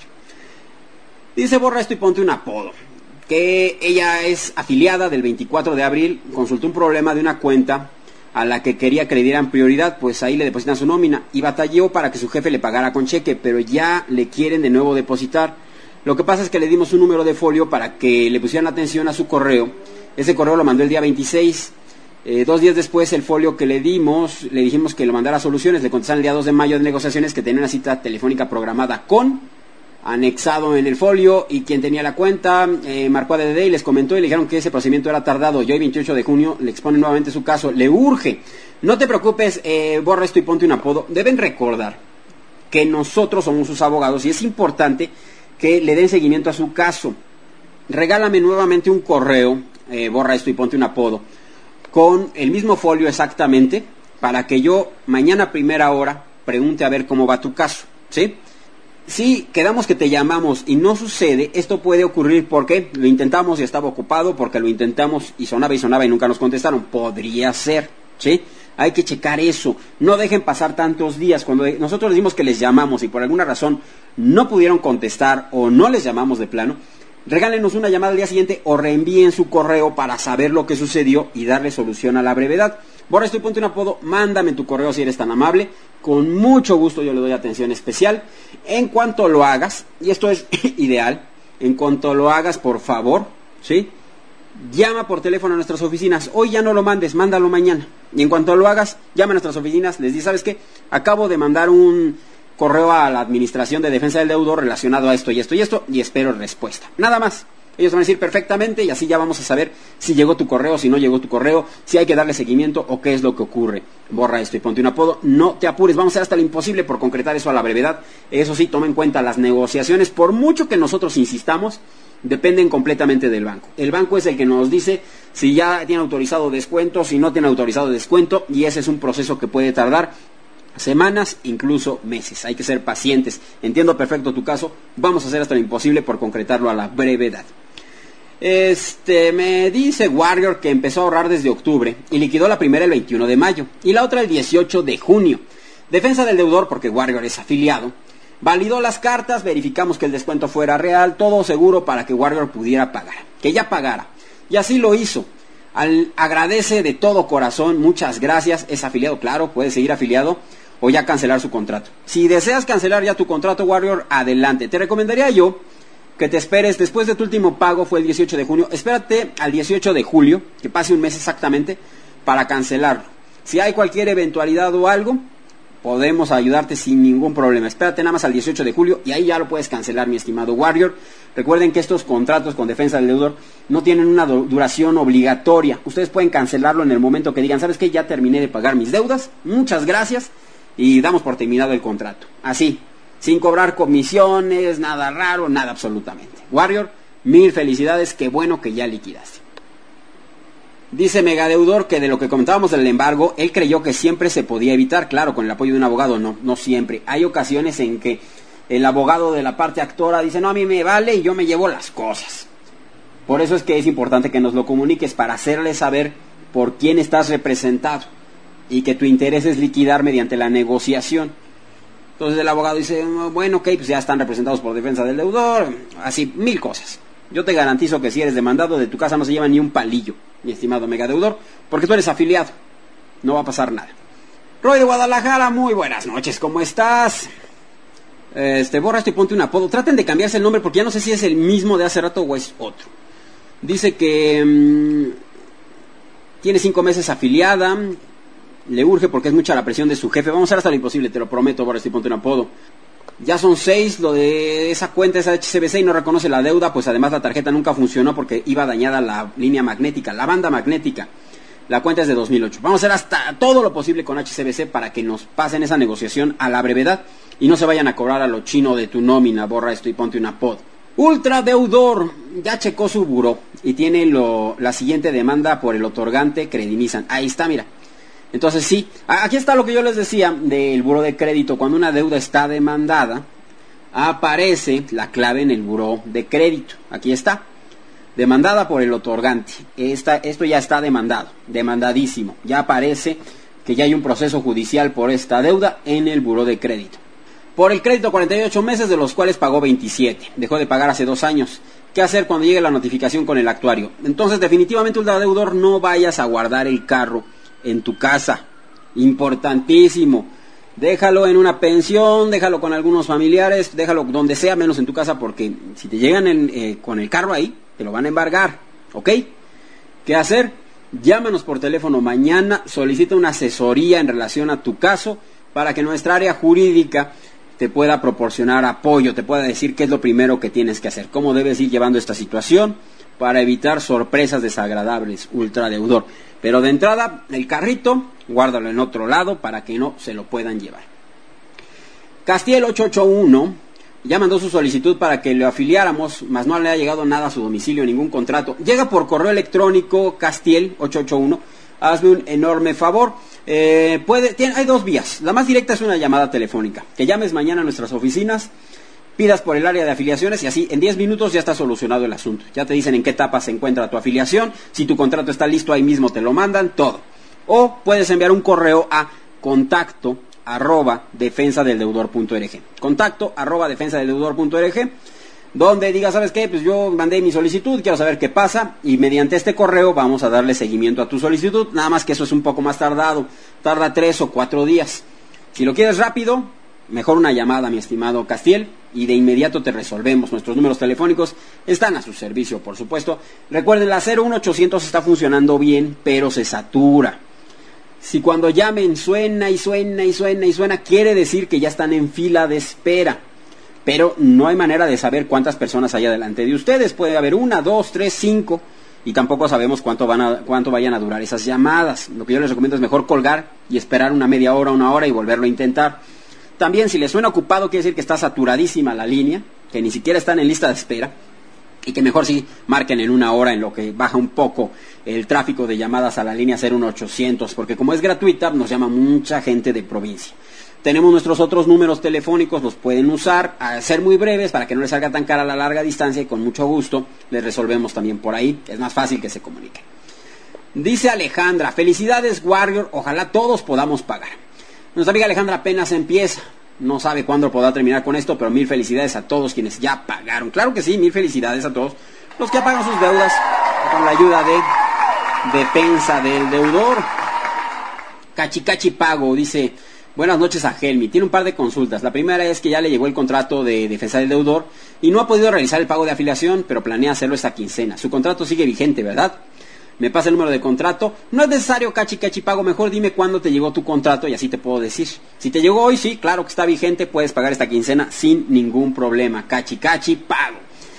Dice, borra esto y ponte un apodo, que ella es afiliada del veinticuatro de abril, consultó un problema de una cuenta a la que quería que le dieran prioridad, pues ahí le depositan su nómina y batalló para que su jefe le pagara con cheque, pero ya le quieren de nuevo depositar. Lo que pasa es que le dimos un número de folio para que le pusieran atención a su correo. Ese correo lo mandó el día veintiséis. Eh, dos días después, el folio que le dimos, le dijimos que lo mandara a Soluciones. Le contestaron el día dos de mayo de negociaciones que tenía una cita telefónica programada con, anexado en el folio, y quien tenía la cuenta eh, marcó a D D D y les comentó y le dijeron que ese procedimiento era tardado. Y hoy, veintiocho de junio, le expone nuevamente su caso. Le urge. No te preocupes, eh, borra esto y ponte un apodo. Deben recordar que nosotros somos sus abogados y es importante que le den seguimiento a su caso. Regálame nuevamente un correo, eh, borra esto y ponte un apodo, con el mismo folio exactamente, para que yo mañana a primera hora pregunte a ver cómo va tu caso, ¿sí? Si quedamos que te llamamos y no sucede, esto puede ocurrir porque lo intentamos y estaba ocupado, porque lo intentamos y sonaba y sonaba y nunca nos contestaron. Podría ser, ¿sí? Hay que checar eso. No dejen pasar tantos días. Cuando nosotros les dimos que les llamamos y por alguna razón no pudieron contestar o no les llamamos de plano, regálenos una llamada al día siguiente o reenvíen su correo para saber lo que sucedió y darle solución a la brevedad. Borra esto y ponte un apodo, mándame tu correo si eres tan amable. Con mucho gusto yo le doy atención especial. En cuanto lo hagas, y esto es ideal, en cuanto lo hagas, por favor, ¿sí?, llama por teléfono a nuestras oficinas. Hoy ya no lo mandes, mándalo mañana. Y en cuanto lo hagas, llama a nuestras oficinas, les di, ¿sabes qué? Acabo de mandar un correo a la Administración de Defensa del Deudor relacionado a esto y esto y esto, y espero respuesta. Nada más. Ellos van a decir perfectamente y así ya vamos a saber si llegó tu correo, si no llegó tu correo, si hay que darle seguimiento o qué es lo que ocurre. Borra esto y ponte un apodo. No te apures, vamos a hacer hasta lo imposible por concretar eso a la brevedad. Eso sí, toma en cuenta las negociaciones. Por mucho que nosotros insistamos, dependen completamente del banco. El banco es el que nos dice si ya tiene autorizado descuento, si no tiene autorizado descuento, y ese es un proceso que puede tardar semanas, incluso meses. Hay que ser pacientes. Entiendo perfecto tu caso. Vamos a hacer hasta lo imposible por concretarlo a la brevedad. Este, me dice Warrior que empezó a ahorrar desde octubre y liquidó la primera el veintiuno de mayo y la otra el dieciocho de junio. Defensa del deudor, porque Warrior es afiliado, validó las cartas, verificamos que el descuento fuera real, todo seguro para que Warrior pudiera pagar, que ya pagara. Y así lo hizo. Al, agradece de todo corazón, muchas gracias, es afiliado, claro, puede seguir afiliado o ya cancelar su contrato. Si deseas cancelar ya tu contrato, Warrior, adelante. Te recomendaría yo que te esperes, después de tu último pago fue el dieciocho de junio, espérate al dieciocho de julio, que pase un mes exactamente, para cancelarlo. Si hay cualquier eventualidad o algo, podemos ayudarte sin ningún problema. Espérate nada más al dieciocho de julio y ahí ya lo puedes cancelar, mi estimado Warrior. Recuerden que estos contratos con defensa del deudor no tienen una duración obligatoria. Ustedes pueden cancelarlo en el momento que digan, ¿sabes qué? Ya terminé de pagar mis deudas, muchas gracias, y damos por terminado el contrato. Así, sin cobrar comisiones, nada raro, nada absolutamente. Warrior, mil felicidades, qué bueno que ya liquidaste. Dice Megadeudor que de lo que comentábamos del embargo, él creyó que siempre se podía evitar, claro, con el apoyo de un abogado, no, no siempre. Hay ocasiones en que el abogado de la parte actora dice, no, a mí me vale y yo me llevo las cosas. Por eso es que es importante que nos lo comuniques para hacerle saber por quién estás representado y que tu interés es liquidar mediante la negociación. Entonces el abogado dice, bueno, ok, pues ya están representados por defensa del deudor, así, mil cosas. Yo te garantizo que si eres demandado, de tu casa no se lleva ni un palillo, mi estimado megadeudor, porque tú eres afiliado. No va a pasar nada. Roy de Guadalajara, muy buenas noches, ¿cómo estás? Este, borra esto y ponte un apodo. Traten de cambiarse el nombre porque ya no sé si es el mismo de hace rato o es otro. Dice que mmm, tiene cinco meses afiliada, le urge porque es mucha la presión de su jefe. Vamos a hacer hasta lo imposible, te lo prometo, borra esto y ponte un apodo. Ya son seis, lo de esa cuenta, esa H C B C, y no reconoce la deuda, pues además la tarjeta nunca funcionó porque iba dañada la línea magnética, la banda magnética. La cuenta es de dos mil ocho. Vamos a hacer hasta todo lo posible con H S B C para que nos pasen esa negociación a la brevedad y no se vayan a cobrar a lo chino de tu nómina, borra esto y ponte una pod. Ultradeudor ya checó su buró y tiene lo, la siguiente demanda por el otorgante Credinizan. Ahí está, mira. Entonces sí, aquí está lo que yo les decía del buró de crédito. Cuando una deuda está demandada, aparece la clave en el buró de crédito. Aquí está. Demandada por el otorgante. Esta, esto ya está demandado, demandadísimo. Ya aparece que ya hay un proceso judicial por esta deuda en el buró de crédito. Por el crédito cuarenta y ocho meses, de los cuales pagó veintisiete. Dejó de pagar hace dos años. ¿Qué hacer cuando llegue la notificación con el actuario? Entonces, definitivamente, ultradeudor, no vayas a guardar el carro en tu casa. Importantísimo. Déjalo en una pensión, déjalo con algunos familiares, déjalo donde sea, menos en tu casa, porque si te llegan en, eh, con el carro ahí, te lo van a embargar, ¿ok? ¿Qué hacer? Llámanos por teléfono mañana, solicita una asesoría en relación a tu caso para que nuestra área jurídica te pueda proporcionar apoyo, te pueda decir qué es lo primero que tienes que hacer, cómo debes ir llevando esta situación para evitar sorpresas desagradables, ultradeudor. Pero de entrada, el carrito, guárdalo en otro lado para que no se lo puedan llevar. Castiel ocho ocho uno ya mandó su solicitud para que lo afiliáramos, mas no le ha llegado nada a su domicilio, ningún contrato. Llega por correo electrónico, Castiel ocho ocho uno, hazme un enorme favor. Eh, puede, tiene, hay dos vías. La más directa es una llamada telefónica. Que llames mañana a nuestras oficinas, pidas por el área de afiliaciones y así en diez minutos ya está solucionado el asunto. Ya te dicen en qué etapa se encuentra tu afiliación, si tu contrato está listo ahí mismo te lo mandan, todo. O puedes enviar un correo a contacto arroba defensa del deudor punto org. Contacto arroba defensa del deudor punto org, donde diga, ¿sabes qué? Pues yo mandé mi solicitud, quiero saber qué pasa, y mediante este correo vamos a darle seguimiento a tu solicitud, nada más que eso es un poco más tardado, tarda tres o cuatro días. Si lo quieres rápido, mejor una llamada, mi estimado Castiel, y de inmediato te resolvemos. Nuestros números telefónicos están a su servicio, por supuesto. Recuerden, la cero uno ochocientos está funcionando bien, pero se satura. Si cuando llamen suena y suena y suena y suena, quiere decir que ya están en fila de espera. Pero no hay manera de saber cuántas personas hay delante de ustedes. Puede haber una, dos, tres, cinco, y tampoco sabemos cuánto, van a, cuánto vayan a durar esas llamadas. Lo que yo les recomiendo es mejor colgar y esperar una media hora, una hora y volverlo a intentar. También, si les suena ocupado, quiere decir que está saturadísima la línea, que ni siquiera están en lista de espera, y que mejor sí marquen en una hora, en lo que baja un poco el tráfico de llamadas a la línea cero uno ochocientos, porque como es gratuita, nos llama mucha gente de provincia. Tenemos nuestros otros números telefónicos, los pueden usar, a ser muy breves, para que no les salga tan cara a la larga distancia, y con mucho gusto les resolvemos también por ahí, es más fácil que se comuniquen. Dice Alejandra, felicidades Warrior, ojalá todos podamos pagar. Nuestra amiga Alejandra apenas empieza, no sabe cuándo podrá terminar con esto, pero mil felicidades a todos quienes ya pagaron. Claro que sí, mil felicidades a todos los que pagan sus deudas con la ayuda de Defensa del Deudor. Cachi Cachi Pago dice, buenas noches a Helmi, tiene un par de consultas. La primera es que ya le llegó el contrato de Defensa del Deudor y no ha podido realizar el pago de afiliación, pero planea hacerlo esta quincena. Su contrato sigue vigente, ¿verdad? Me pasa el número de contrato. No es necesario, Cachi Cachi Pago, mejor dime cuándo te llegó tu contrato y así te puedo decir. Si te llegó hoy, sí, claro que está vigente, puedes pagar esta quincena sin ningún problema. Cachi Cachi Pago.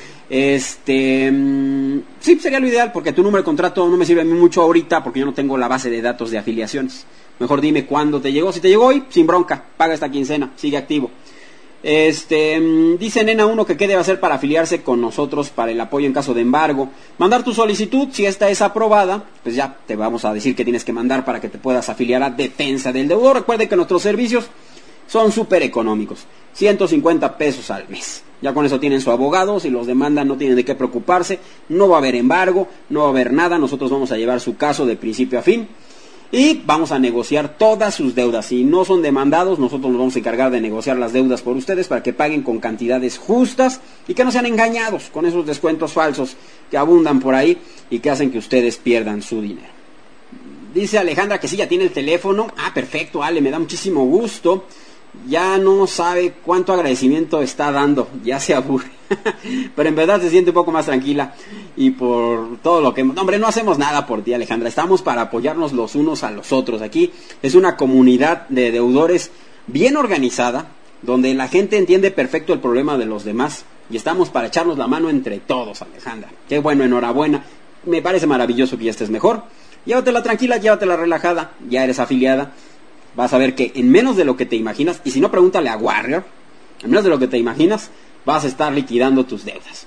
Este, mmm, sí, sería lo ideal, porque tu número de contrato no me sirve a mí mucho ahorita, porque yo no tengo la base de datos de afiliaciones. Mejor dime cuándo te llegó. Si te llegó hoy, sin bronca, paga esta quincena, sigue activo. Este, dice Nena uno que qué debe hacer para afiliarse con nosotros para el apoyo en caso de embargo. Mandar tu solicitud, si esta es aprobada, pues ya te vamos a decir que tienes que mandar para que te puedas afiliar a Defensa del Deudor. Recuerde que nuestros servicios son súper económicos, ciento cincuenta pesos al mes. Ya con eso tienen su abogado, si los demandan no tienen de qué preocuparse, no va a haber embargo, no va a haber nada, nosotros vamos a llevar su caso de principio a fin. Y vamos a negociar todas sus deudas. Si no son demandados, nosotros nos vamos a encargar de negociar las deudas por ustedes para que paguen con cantidades justas y que no sean engañados con esos descuentos falsos que abundan por ahí y que hacen que ustedes pierdan su dinero. Dice Alejandra que sí, ya tiene el teléfono. Ah, perfecto, Ale, me da muchísimo gusto. Ya no sabe cuánto agradecimiento está dando, ya se aburre. Pero en verdad se siente un poco más tranquila. Y por todo lo que... No, hombre, no hacemos nada por ti, Alejandra. Estamos para apoyarnos los unos a los otros. Aquí es una comunidad de deudores bien organizada, donde la gente entiende perfecto el problema de los demás. Y estamos para echarnos la mano entre todos, Alejandra. Qué bueno, enhorabuena. Me parece maravilloso que ya estés mejor. Llévatela tranquila, llévatela relajada, ya eres afiliada. Vas a ver que en menos de lo que te imaginas, y si no, pregúntale a Warrior, en menos de lo que te imaginas, vas a estar liquidando tus deudas.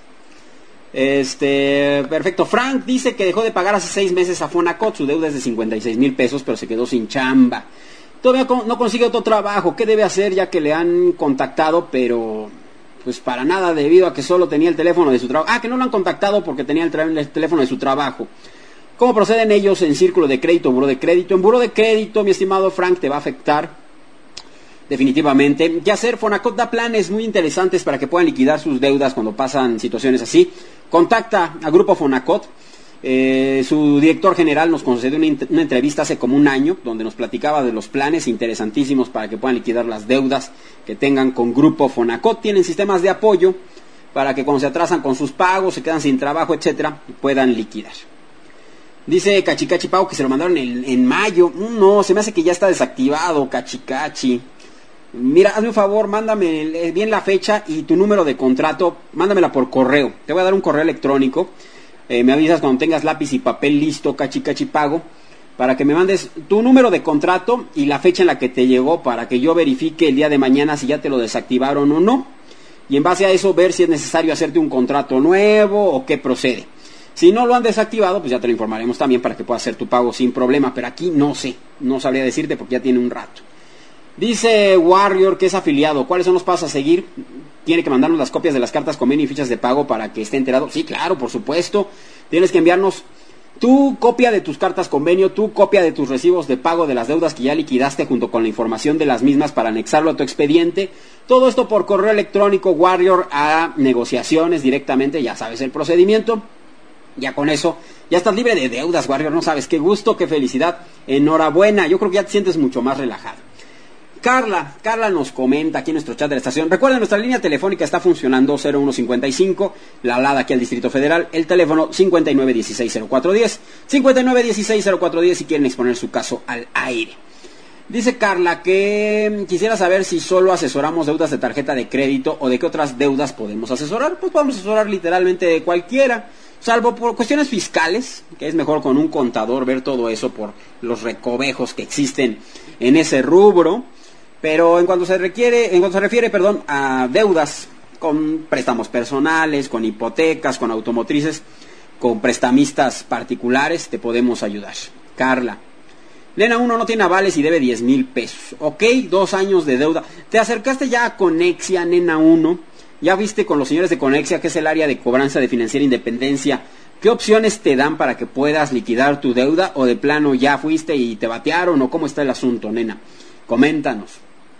Este, perfecto. Frank dice que dejó de pagar hace seis meses a Fonacot, su deuda es de cincuenta y seis mil pesos, pero se quedó sin chamba. Todavía no consigue otro trabajo. ¿Qué debe hacer ya que le han contactado, pero pues para nada, debido a que solo tenía el teléfono de su trabajo? Ah, que no lo han contactado porque tenía el, tra- el teléfono de su trabajo. ¿Cómo proceden ellos en círculo de crédito o buró de crédito? En buró de crédito, mi estimado Frank, te va a afectar definitivamente. ¿Qué hacer? Fonacot da planes muy interesantes para que puedan liquidar sus deudas cuando pasan situaciones así. Contacta al Grupo Fonacot. Eh, su director general nos concedió una, una entrevista hace como un año donde nos platicaba de los planes interesantísimos para que puedan liquidar las deudas que tengan con Grupo Fonacot. Tienen sistemas de apoyo para que cuando se atrasan con sus pagos, se quedan sin trabajo, etcétera, puedan liquidar. Dice Cachicachi Pau que se lo mandaron en, en mayo. No, se me hace que ya está desactivado, Cachicachi. Mira, hazme un favor, mándame bien la fecha y tu número de contrato, mándamela por correo. Te voy a dar un correo electrónico. Eh, me avisas cuando tengas lápiz y papel listo, Cachicachi Pago, para que me mandes tu número de contrato y la fecha en la que te llegó, para que yo verifique el día de mañana si ya te lo desactivaron o no. Y en base a eso ver si es necesario hacerte un contrato nuevo o qué procede. Si no lo han desactivado, pues ya te lo informaremos también para que puedas hacer tu pago sin problema. Pero aquí no sé, no sabría decirte porque ya tiene un rato. Dice Warrior que es afiliado. ¿Cuáles son los pasos a seguir? Tiene que mandarnos las copias de las cartas convenio y fichas de pago para que esté enterado. Sí, claro, por supuesto. Tienes que enviarnos tu copia de tus cartas convenio, tu copia de tus recibos de pago de las deudas que ya liquidaste junto con la información de las mismas para anexarlo a tu expediente. Todo esto por correo electrónico, Warrior, a negociaciones directamente. Ya sabes el procedimiento. Ya con eso, ya estás libre de deudas, Warrior. No sabes, qué gusto, qué felicidad. Enhorabuena. Yo creo que ya te sientes mucho más relajado. Carla, Carla nos comenta aquí en nuestro chat de la estación. Recuerden, nuestra línea telefónica está funcionando cero uno cincuenta y cinco, la alada aquí al Distrito Federal, el teléfono cincuenta y nueve dieciséis cero cuatro diez, cincuenta y nueve dieciséis cero cuatro diez si quieren exponer su caso al aire. Dice Carla que quisiera saber si solo asesoramos deudas de tarjeta de crédito o de qué otras deudas podemos asesorar. Pues podemos asesorar literalmente de cualquiera, salvo por cuestiones fiscales, que es mejor con un contador ver todo eso por los recovejos que existen en ese rubro. Pero en cuanto se requiere, en cuanto se refiere, perdón, a deudas con préstamos personales, con hipotecas, con automotrices, con prestamistas particulares, te podemos ayudar. Carla. Nena uno no tiene avales y debe diez mil pesos. Ok, dos años de deuda. ¿Te acercaste ya a Conexia, Nena uno? ¿Ya viste con los señores de Conexia, que es el área de cobranza de Financiera Independencia, qué opciones te dan para que puedas liquidar tu deuda? ¿O de plano ya fuiste y te batearon? ¿O cómo está el asunto, nena? Coméntanos.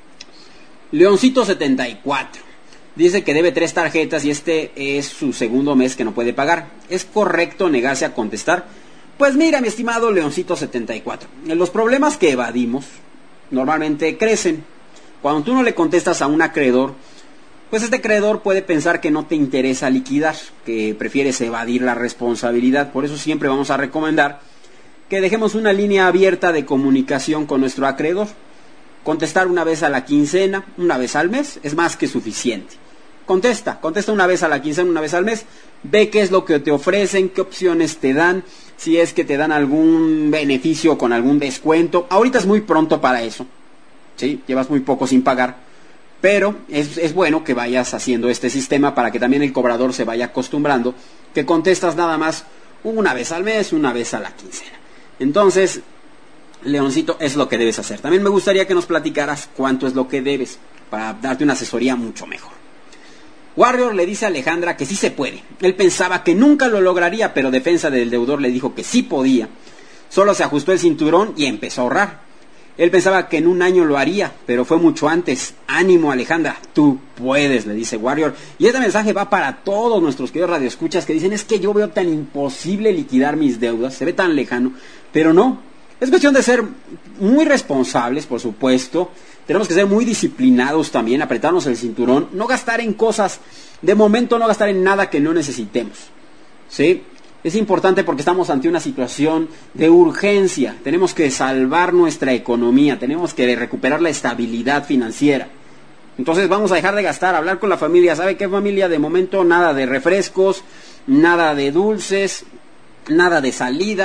Leoncito setenta y cuatro dice que debe tres tarjetas y este es su segundo mes que no puede pagar. ¿Es correcto negarse a contestar? Pues mira, mi estimado Leoncito setenta y cuatro, los problemas que evadimos normalmente crecen. Cuando tú no le contestas a un acreedor, pues este acreedor puede pensar que no te interesa liquidar, que prefieres evadir la responsabilidad. Por eso siempre vamos a recomendar que dejemos una línea abierta de comunicación con nuestro acreedor. Contestar una vez a la quincena, una vez al mes, es más que suficiente. Contesta, contesta una vez a la quincena, una vez al mes. Ve qué es lo que te ofrecen, qué opciones te dan, si es que te dan algún beneficio con algún descuento. Ahorita es muy pronto para eso, ¿sí? Llevas muy poco sin pagar. Pero es, es bueno que vayas haciendo este sistema para que también el cobrador se vaya acostumbrando, que contestas nada más una vez al mes, una vez a la quincena. Entonces, Leoncito, es lo que debes hacer. También me gustaría que nos platicaras cuánto es lo que debes para darte una asesoría mucho mejor. Warrior le dice a Alejandra que sí se puede. Él pensaba que nunca lo lograría, pero defensa del deudor le dijo que sí podía. Solo se ajustó el cinturón y empezó a ahorrar. Él pensaba que en un año lo haría, pero fue mucho antes. Ánimo, Alejandra, tú puedes, le dice Warrior. Y este mensaje va para todos nuestros queridos radioescuchas que dicen, es que yo veo tan imposible liquidar mis deudas, se ve tan lejano, pero no. Es cuestión de ser muy responsables, por supuesto. Tenemos que ser muy disciplinados también, apretarnos el cinturón, no gastar en cosas, de momento no gastar en nada que no necesitemos, ¿sí? Es importante porque estamos ante una situación de urgencia. Tenemos que salvar nuestra economía, tenemos que recuperar la estabilidad financiera. Entonces vamos a dejar de gastar, hablar con la familia. ¿Sabe qué, familia? De momento nada de refrescos, nada de dulces, nada de salidas.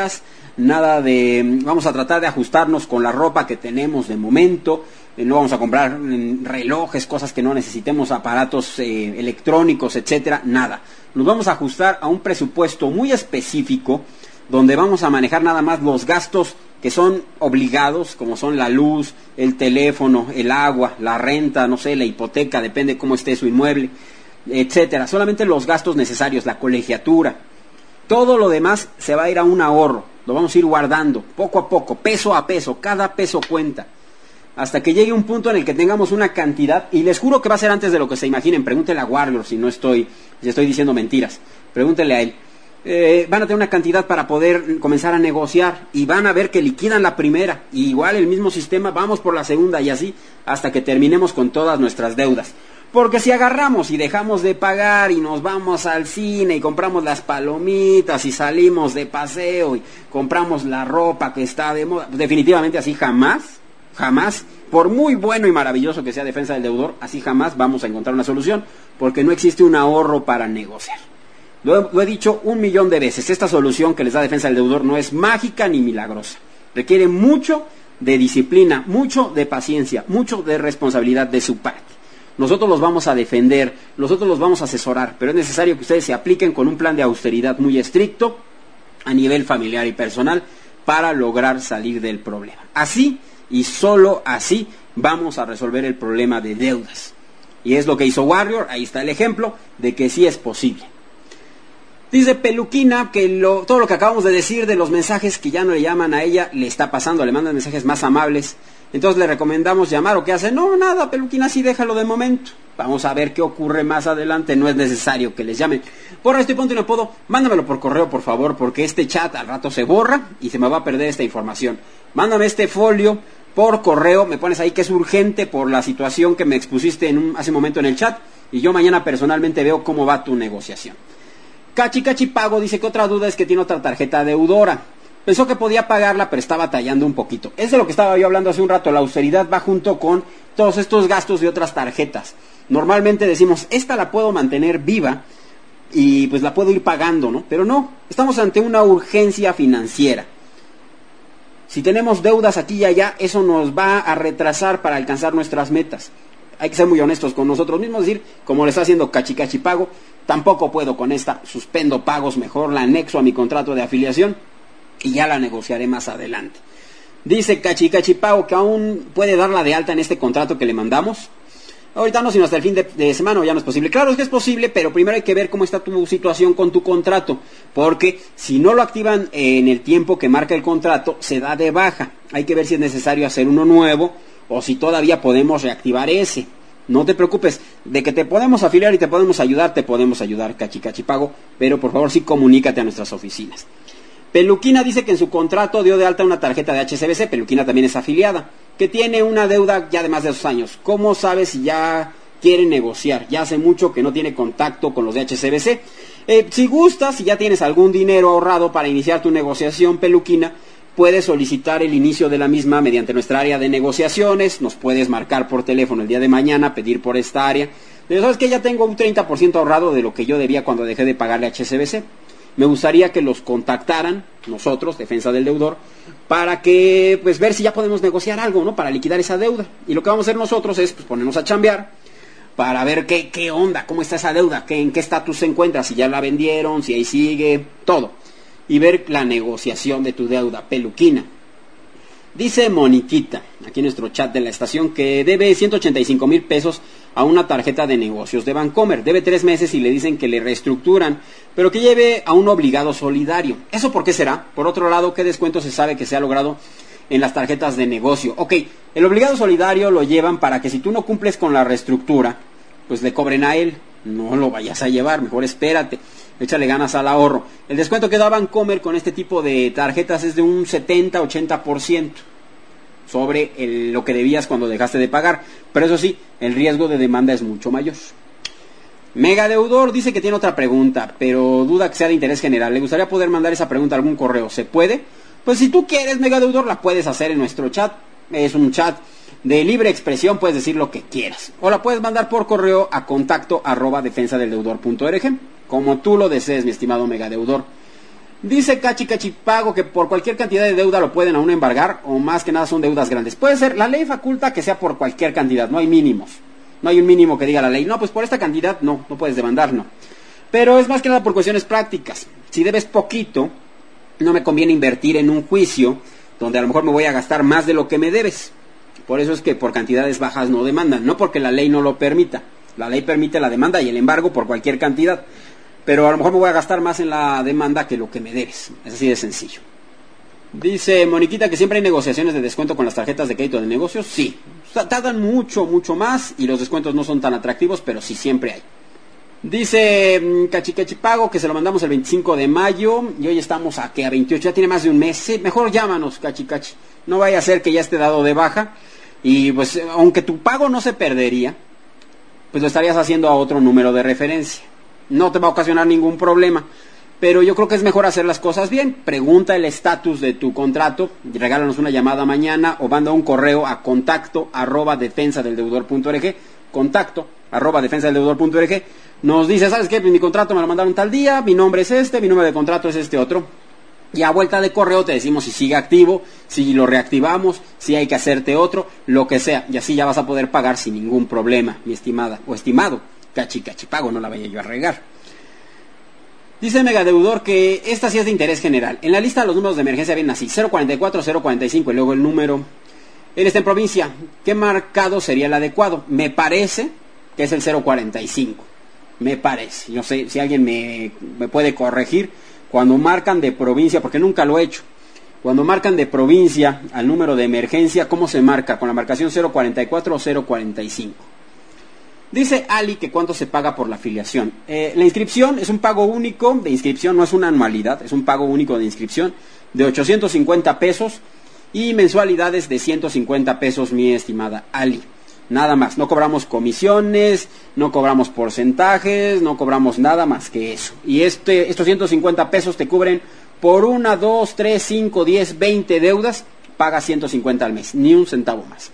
nada de vamos a tratar de ajustarnos con la ropa que tenemos de momento, eh, no vamos a comprar mm, relojes, cosas que no necesitemos, aparatos eh, electrónicos, etcétera, nada. Nos vamos a ajustar a un presupuesto muy específico donde vamos a manejar nada más los gastos que son obligados, como son la luz, el teléfono, el agua, la renta, no sé, la hipoteca, depende cómo esté su inmueble, etcétera. Solamente los gastos necesarios, la colegiatura. Todo lo demás se va a ir a un ahorro, lo vamos a ir guardando poco a poco, peso a peso, cada peso cuenta, hasta que llegue un punto en el que tengamos una cantidad, y les juro que va a ser antes de lo que se imaginen. Pregúntenle a Warrior si no estoy, si estoy diciendo mentiras, pregúntenle a él. Eh, van a tener una cantidad para poder comenzar a negociar y van a ver que liquidan la primera, y igual el mismo sistema, vamos por la segunda y así hasta que terminemos con todas nuestras deudas. Porque si agarramos y dejamos de pagar y nos vamos al cine y compramos las palomitas y salimos de paseo y compramos la ropa que está de moda, pues definitivamente así jamás, jamás, por muy bueno y maravilloso que sea Defensa del Deudor, así jamás vamos a encontrar una solución, porque no existe un ahorro para negociar. Lo he, lo he dicho un millón de veces, esta solución que les da Defensa del Deudor no es mágica ni milagrosa. Requiere mucho de disciplina, mucho de paciencia, mucho de responsabilidad de su parte. Nosotros los vamos a defender, nosotros los vamos a asesorar, pero es necesario que ustedes se apliquen con un plan de austeridad muy estricto a nivel familiar y personal para lograr salir del problema. Así y solo así vamos a resolver el problema de deudas. Y es lo que hizo Warrior, ahí está el ejemplo de que sí es posible. Dice Peluquina que lo, todo lo que acabamos de decir de los mensajes que ya no le llaman a ella, le está pasando, le mandan mensajes más amables. Entonces le recomendamos llamar, ¿o qué hace? No, nada, Peluquina, sí déjalo de momento. Vamos a ver qué ocurre más adelante, no es necesario que les llamen. Por esto y ponte un apodo, mándamelo por correo, por favor, porque este chat al rato se borra y se me va a perder esta información. Mándame este folio por correo, me pones ahí que es urgente por la situación que me expusiste en un, hace un momento en el chat, y yo mañana personalmente veo cómo va tu negociación. Cachi Cachi Pago dice que otra duda es que tiene otra tarjeta deudora. Pensó que podía pagarla, pero está batallando un poquito. Es de lo que estaba yo hablando hace un rato. La austeridad va junto con todos estos gastos de otras tarjetas. Normalmente decimos, esta la puedo mantener viva y pues la puedo ir pagando, ¿no? Pero no, estamos ante una urgencia financiera. Si tenemos deudas aquí y allá, eso nos va a retrasar para alcanzar nuestras metas. Hay que ser muy honestos con nosotros mismos, decir, como le está haciendo Cachi Cachi Pago, tampoco puedo con esta, suspendo pagos, mejor la anexo a mi contrato de afiliación y ya la negociaré más adelante. Dice Cachi Cachi Pago que aún puede darla de alta en este contrato que le mandamos. Ahorita no, sino hasta el fin de, de semana, o ya no es posible. Claro, es que es posible, pero primero hay que ver cómo está tu situación con tu contrato, porque si no lo activan en el tiempo que marca el contrato, se da de baja. Hay que ver si es necesario hacer uno nuevo o si todavía podemos reactivar ese. No te preocupes, de que te podemos afiliar y te podemos ayudar, te podemos ayudar, Cachi Cachi Pago, pero por favor sí comunícate a nuestras oficinas. Peluquina dice que en su contrato dio de alta una tarjeta de H S B C, Peluquina también es afiliada, que tiene una deuda ya de más de dos años. ¿Cómo sabes si ya quiere negociar? Ya hace mucho que no tiene contacto con los de H S B C. Eh, si gustas, si ya tienes algún dinero ahorrado para iniciar tu negociación, Peluquina, puedes solicitar el inicio de la misma mediante nuestra área de negociaciones. Nos puedes marcar por teléfono el día de mañana, pedir por esta área. Pero sabes que ya tengo un treinta por ciento ahorrado de lo que yo debía cuando dejé de pagarle a H S B C. Me gustaría que los contactaran, nosotros, Defensa del Deudor, para que, pues, ver si ya podemos negociar algo, ¿no? Para liquidar esa deuda. Y lo que vamos a hacer nosotros es, pues, ponernos a chambear para ver qué, qué onda, cómo está esa deuda, qué, en qué estatus se encuentra, si ya la vendieron, si ahí sigue, todo. Y ver la negociación de tu deuda, Peluquina. Dice Moniquita, aquí en nuestro chat de la estación, que debe ciento ochenta y cinco mil pesos a una tarjeta de negocios de Bancomer. Debe tres meses y le dicen que le reestructuran, pero que lleve a un obligado solidario. ¿Eso por qué será? Por otro lado, ¿qué descuento se sabe que se ha logrado en las tarjetas de negocio? Ok, el obligado solidario lo llevan para que si tú no cumples con la reestructura, pues le cobren a él. No lo vayas a llevar, mejor espérate. Échale ganas al ahorro. El descuento que da Bancomer con este tipo de tarjetas es de un setenta a ochenta por ciento sobre el, lo que debías cuando dejaste de pagar. Pero eso sí, el riesgo de demanda es mucho mayor. Megadeudor dice que tiene otra pregunta, pero duda que sea de interés general. Le gustaría poder mandar esa pregunta a algún correo. ¿Se puede? Pues si tú quieres, Megadeudor, la puedes hacer en nuestro chat. Es un chat de libre expresión, puedes decir lo que quieras. O la puedes mandar por correo a contacto arroba defensa del deudor punto org. Como tú lo desees, mi estimado Megadeudor. Dice Cachi Cachipago que por cualquier cantidad de deuda lo pueden a uno embargar, o más que nada son deudas grandes. Puede ser, la ley faculta que sea por cualquier cantidad, no hay mínimos. No hay un mínimo que diga la ley, no, pues por esta cantidad no, no puedes demandar, no. Pero es más que nada por cuestiones prácticas. Si debes poquito, no me conviene invertir en un juicio donde a lo mejor me voy a gastar más de lo que me debes. Por eso es que por cantidades bajas no demandan, no porque la ley no lo permita. La ley permite la demanda y el embargo por cualquier cantidad. Pero a lo mejor me voy a gastar más en la demanda que lo que me debes. Es así de sencillo. Dice Moniquita que siempre hay negociaciones de descuento con las tarjetas de crédito de negocios. Sí, tardan mucho, mucho más y los descuentos no son tan atractivos, pero sí siempre hay. Dice Cachicachipago que se lo mandamos el veinticinco de mayo y hoy estamos a que a veintiocho, ya tiene más de un mes. Sí, mejor llámanos, Cachicachi. No vaya a ser que ya esté dado de baja y pues aunque tu pago no se perdería, pues lo estarías haciendo a otro número de referencia. No te va a ocasionar ningún problema, pero yo creo que es mejor hacer las cosas bien. Pregunta el estatus de tu contrato, regálanos una llamada mañana o manda un correo a contacto arroba defensa del deudor punto org, contacto arroba defensa del deudor punto org. Nos dice, ¿sabes qué? Mi contrato me lo mandaron tal día, mi nombre es este, mi número de contrato es este otro. Y a vuelta de correo te decimos si sigue activo, si lo reactivamos, si hay que hacerte otro, lo que sea. Y así ya vas a poder pagar sin ningún problema, mi estimada o estimado. Cachi Cachipago, no la vaya yo a regar. Dice Megadeudor que esta sí es de interés general. En la lista los números de emergencia vienen así: cero cuarenta y cuatro, cero cuarenta y cinco y luego el número. Él está en provincia. ¿Qué marcado sería el adecuado? Me parece que es el cero cuarenta y cinco. Me parece. Yo sé si alguien me, me puede corregir. Cuando marcan de provincia, porque nunca lo he hecho. Cuando marcan de provincia al número de emergencia, ¿cómo se marca? ¿Con la marcación cero cuarenta y cuatro o cero cuarenta y cinco? Dice Ali que cuánto se paga por la afiliación. Eh, la inscripción es un pago único de inscripción, no es una anualidad, es un pago único de inscripción de ochocientos cincuenta pesos y mensualidades de ciento cincuenta pesos, mi estimada Ali. Nada más, no cobramos comisiones, no cobramos porcentajes, no cobramos nada más que eso. Y este, estos ciento cincuenta pesos te cubren por una, dos, tres, cinco, diez, veinte deudas, pagas ciento cincuenta al mes, ni un centavo más.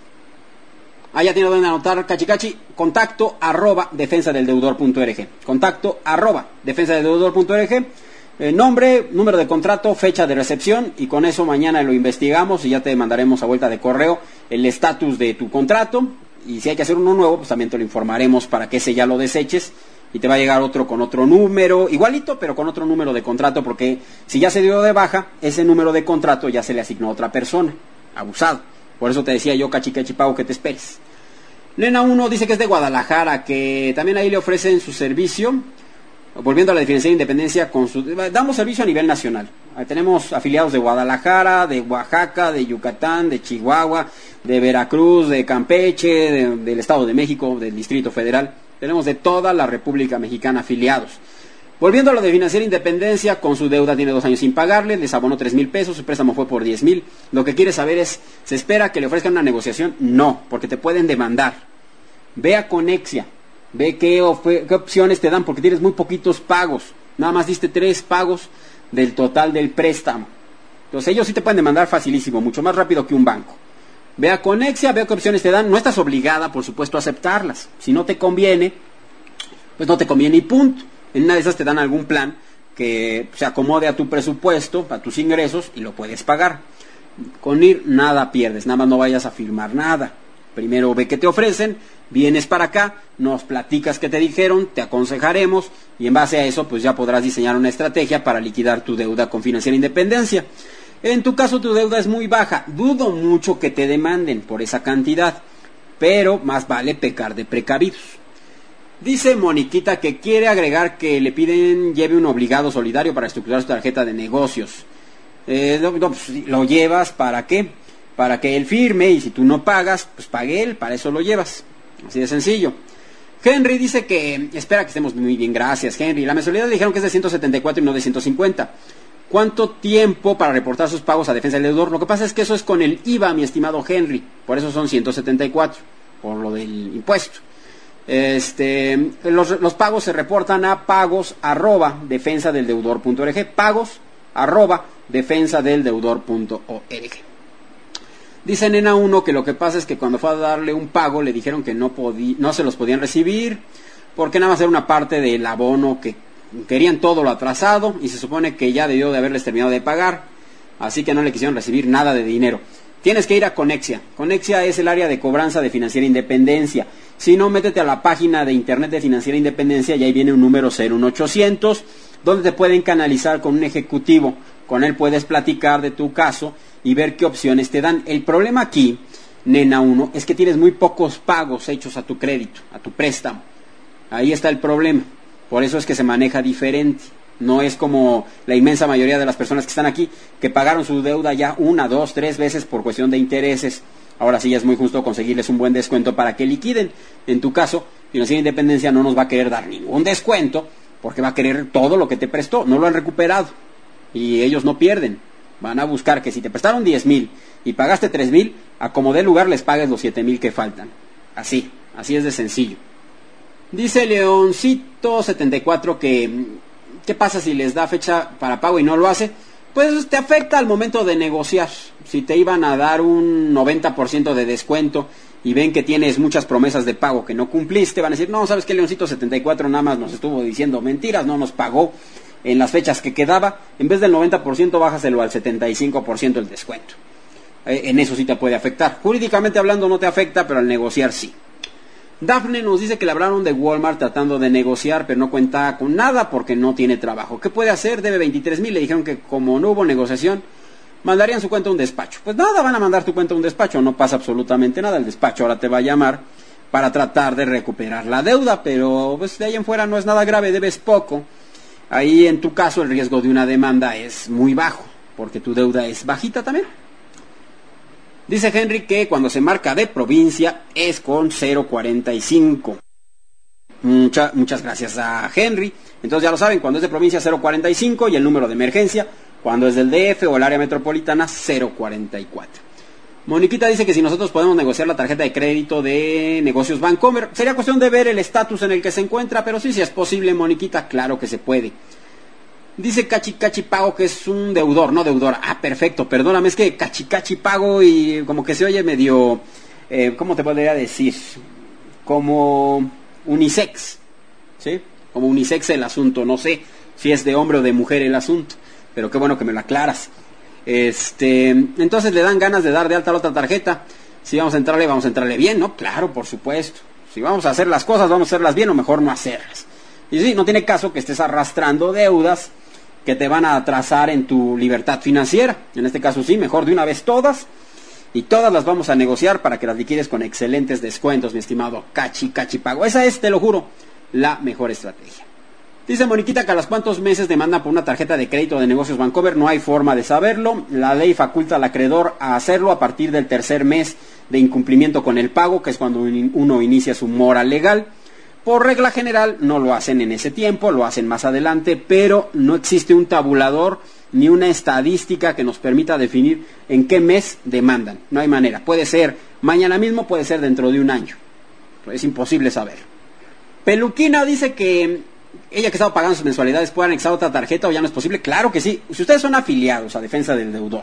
Ah, ya tiene donde anotar, Cachicachi, contacto arroba defensa del deudor punto org. Contacto arroba defensa del deudor punto org. Eh, nombre, número de contrato, fecha de recepción y con eso mañana lo investigamos y ya te mandaremos a vuelta de correo el estatus de tu contrato y si hay que hacer uno nuevo, pues también te lo informaremos para que ese ya lo deseches y te va a llegar otro con otro número, igualito pero con otro número de contrato porque si ya se dio de baja, ese número de contrato ya se le asignó a otra persona, abusado. Por eso te decía yo, Cachicachipago, que te esperes. Nena uno dice que es de Guadalajara, que también ahí le ofrecen su servicio, volviendo a la definición de independencia, con su, damos servicio a nivel nacional. Tenemos afiliados de Guadalajara, de Oaxaca, de Yucatán, de Chihuahua, de Veracruz, de Campeche, de, del Estado de México, del Distrito Federal. Tenemos de toda la República Mexicana afiliados. Volviendo a lo de financiera independencia, con su deuda tiene dos años sin pagarle, les abonó tres mil pesos, su préstamo fue por diez mil. Lo que quiere saber es, ¿se espera que le ofrezcan una negociación? No, porque te pueden demandar. Ve a Conexia, ve qué, qué opciones te dan, porque tienes muy poquitos pagos. Nada más diste tres pagos del total del préstamo. Entonces ellos sí te pueden demandar facilísimo, mucho más rápido que un banco. Ve a Conexia, ve qué opciones te dan. No estás obligada, por supuesto, a aceptarlas. Si no te conviene, pues no te conviene y punto. En una de esas te dan algún plan que se acomode a tu presupuesto, a tus ingresos y lo puedes pagar. Con ir nada pierdes, nada más no vayas a firmar nada. Primero ve qué te ofrecen, vienes para acá, nos platicas qué te dijeron, te aconsejaremos y en base a eso pues ya podrás diseñar una estrategia para liquidar tu deuda con financiera independencia. En tu caso tu deuda es muy baja, dudo mucho que te demanden por esa cantidad, pero más vale pecar de precavidos. Dice Moniquita que quiere agregar que le piden lleve un obligado solidario para estructurar su tarjeta de negocios. Eh, no, no, pues, ¿lo llevas para qué? Para que él firme y si tú no pagas, pues pague él, para eso lo llevas. Así de sencillo. Henry dice que espera que estemos muy bien, gracias Henry. La mensualidad le dijeron que es de ciento setenta y cuatro y no de ciento cincuenta. ¿Cuánto tiempo para reportar sus pagos a defensa del deudor? Lo que pasa es que eso es con el I V A, mi estimado Henry. Por eso son ciento setenta y cuatro, por lo del impuesto. Este, los, los pagos se reportan a pagos arroba defensa del deudor punto org, pagos arroba defensa del deudor punto org. Dice Nena uno que lo que pasa es que cuando fue a darle un pago le dijeron que no podí, no se los podían recibir porque nada más era una parte del abono que querían todo lo atrasado y se supone que ya debió de haberles terminado de pagar, así que no le quisieron recibir nada de dinero. Tienes que ir a Conexia. Conexia es el área de cobranza de Financiera Independencia. Si no, métete a la página de internet de Financiera Independencia y ahí viene un número cero uno ochocientos, donde te pueden canalizar con un ejecutivo. Con él puedes platicar de tu caso y ver qué opciones te dan. El problema aquí, nena uno, es que tienes muy pocos pagos hechos a tu crédito, a tu préstamo. Ahí está el problema. Por eso es que se maneja diferente. No es como la inmensa mayoría de las personas que están aquí, que pagaron su deuda ya una, dos, tres veces por cuestión de intereses. Ahora sí ya es muy justo conseguirles un buen descuento para que liquiden. En tu caso, Financiera Independencia no nos va a querer dar ningún descuento, porque va a querer todo lo que te prestó. No lo han recuperado. Y ellos no pierden. Van a buscar que si te prestaron diez mil y pagaste tres mil, a como dé lugar les pagues los siete mil que faltan. Así, así es de sencillo. Dice Leoncito setenta y cuatro que... ¿qué pasa si les da fecha para pago y no lo hace? Pues te afecta al momento de negociar. Si te iban a dar un noventa por ciento de descuento y ven que tienes muchas promesas de pago que no cumpliste, van a decir, no, ¿sabes qué? Leoncito setenta y cuatro nada más nos estuvo diciendo mentiras, no nos pagó en las fechas que quedaba. En vez del noventa por ciento, bájaselo al setenta y cinco por ciento el descuento. Eh, en eso sí te puede afectar. Jurídicamente hablando no te afecta, pero al negociar sí. Dafne nos dice que le hablaron de Walmart tratando de negociar, pero no cuenta con nada porque no tiene trabajo. ¿Qué puede hacer? Debe veintitrés mil. Le dijeron que como no hubo negociación, mandarían su cuenta a un despacho. Pues nada, van a mandar tu cuenta a un despacho. No pasa absolutamente nada. El despacho ahora te va a llamar para tratar de recuperar la deuda, pero pues de ahí en fuera no es nada grave, debes poco. Ahí en tu caso el riesgo de una demanda es muy bajo, porque tu deuda es bajita también. Dice Henry que cuando se marca de provincia es con cero cuarenta y cinco. Mucha, muchas gracias a Henry. Entonces ya lo saben, cuando es de provincia cero cuarenta y cinco y el número de emergencia, cuando es del D F o el área metropolitana cero cuarenta y cuatro. Moniquita dice que si nosotros podemos negociar la tarjeta de crédito de Negocios Bancomer, sería cuestión de ver el estatus en el que se encuentra, pero sí, si es posible, Moniquita, claro que se puede. Dice Cachi Cachi Pago que es un deudor, no deudor. Ah, perfecto, perdóname, es que Cachi Cachi Pago y como que se oye medio, eh, ¿cómo te podría decir? Como unisex, ¿sí? Como unisex el asunto, no sé si es de hombre o de mujer el asunto, pero qué bueno que me lo aclaras. Este, entonces le dan ganas de dar de alta la otra tarjeta. Si vamos a entrarle, vamos a entrarle bien, ¿no? Claro, por supuesto. Si vamos a hacer las cosas, vamos a hacerlas bien o mejor no hacerlas. Y sí, no tiene caso que estés arrastrando deudas que te van a atrasar en tu libertad financiera. En este caso sí, mejor de una vez todas, y todas las vamos a negociar para que las liquides con excelentes descuentos, mi estimado Cachi Cachi Pago. Esa es, te lo juro, la mejor estrategia. Dice Moniquita que a los cuantos meses demandan por una tarjeta de crédito de Negocios Bancomer, no hay forma de saberlo. La ley faculta al acreedor a hacerlo a partir del tercer mes de incumplimiento con el pago, que es cuando uno inicia su mora legal. Por regla general no lo hacen en ese tiempo, lo hacen más adelante, pero no existe un tabulador ni una estadística que nos permita definir en qué mes demandan. No hay manera. Puede ser mañana mismo, puede ser dentro de un año. Es imposible saber. Peluquina dice que ella que estaba pagando sus mensualidades puede anexar otra tarjeta o ya no es posible. Claro que sí. Si ustedes son afiliados a Defensa del Deudor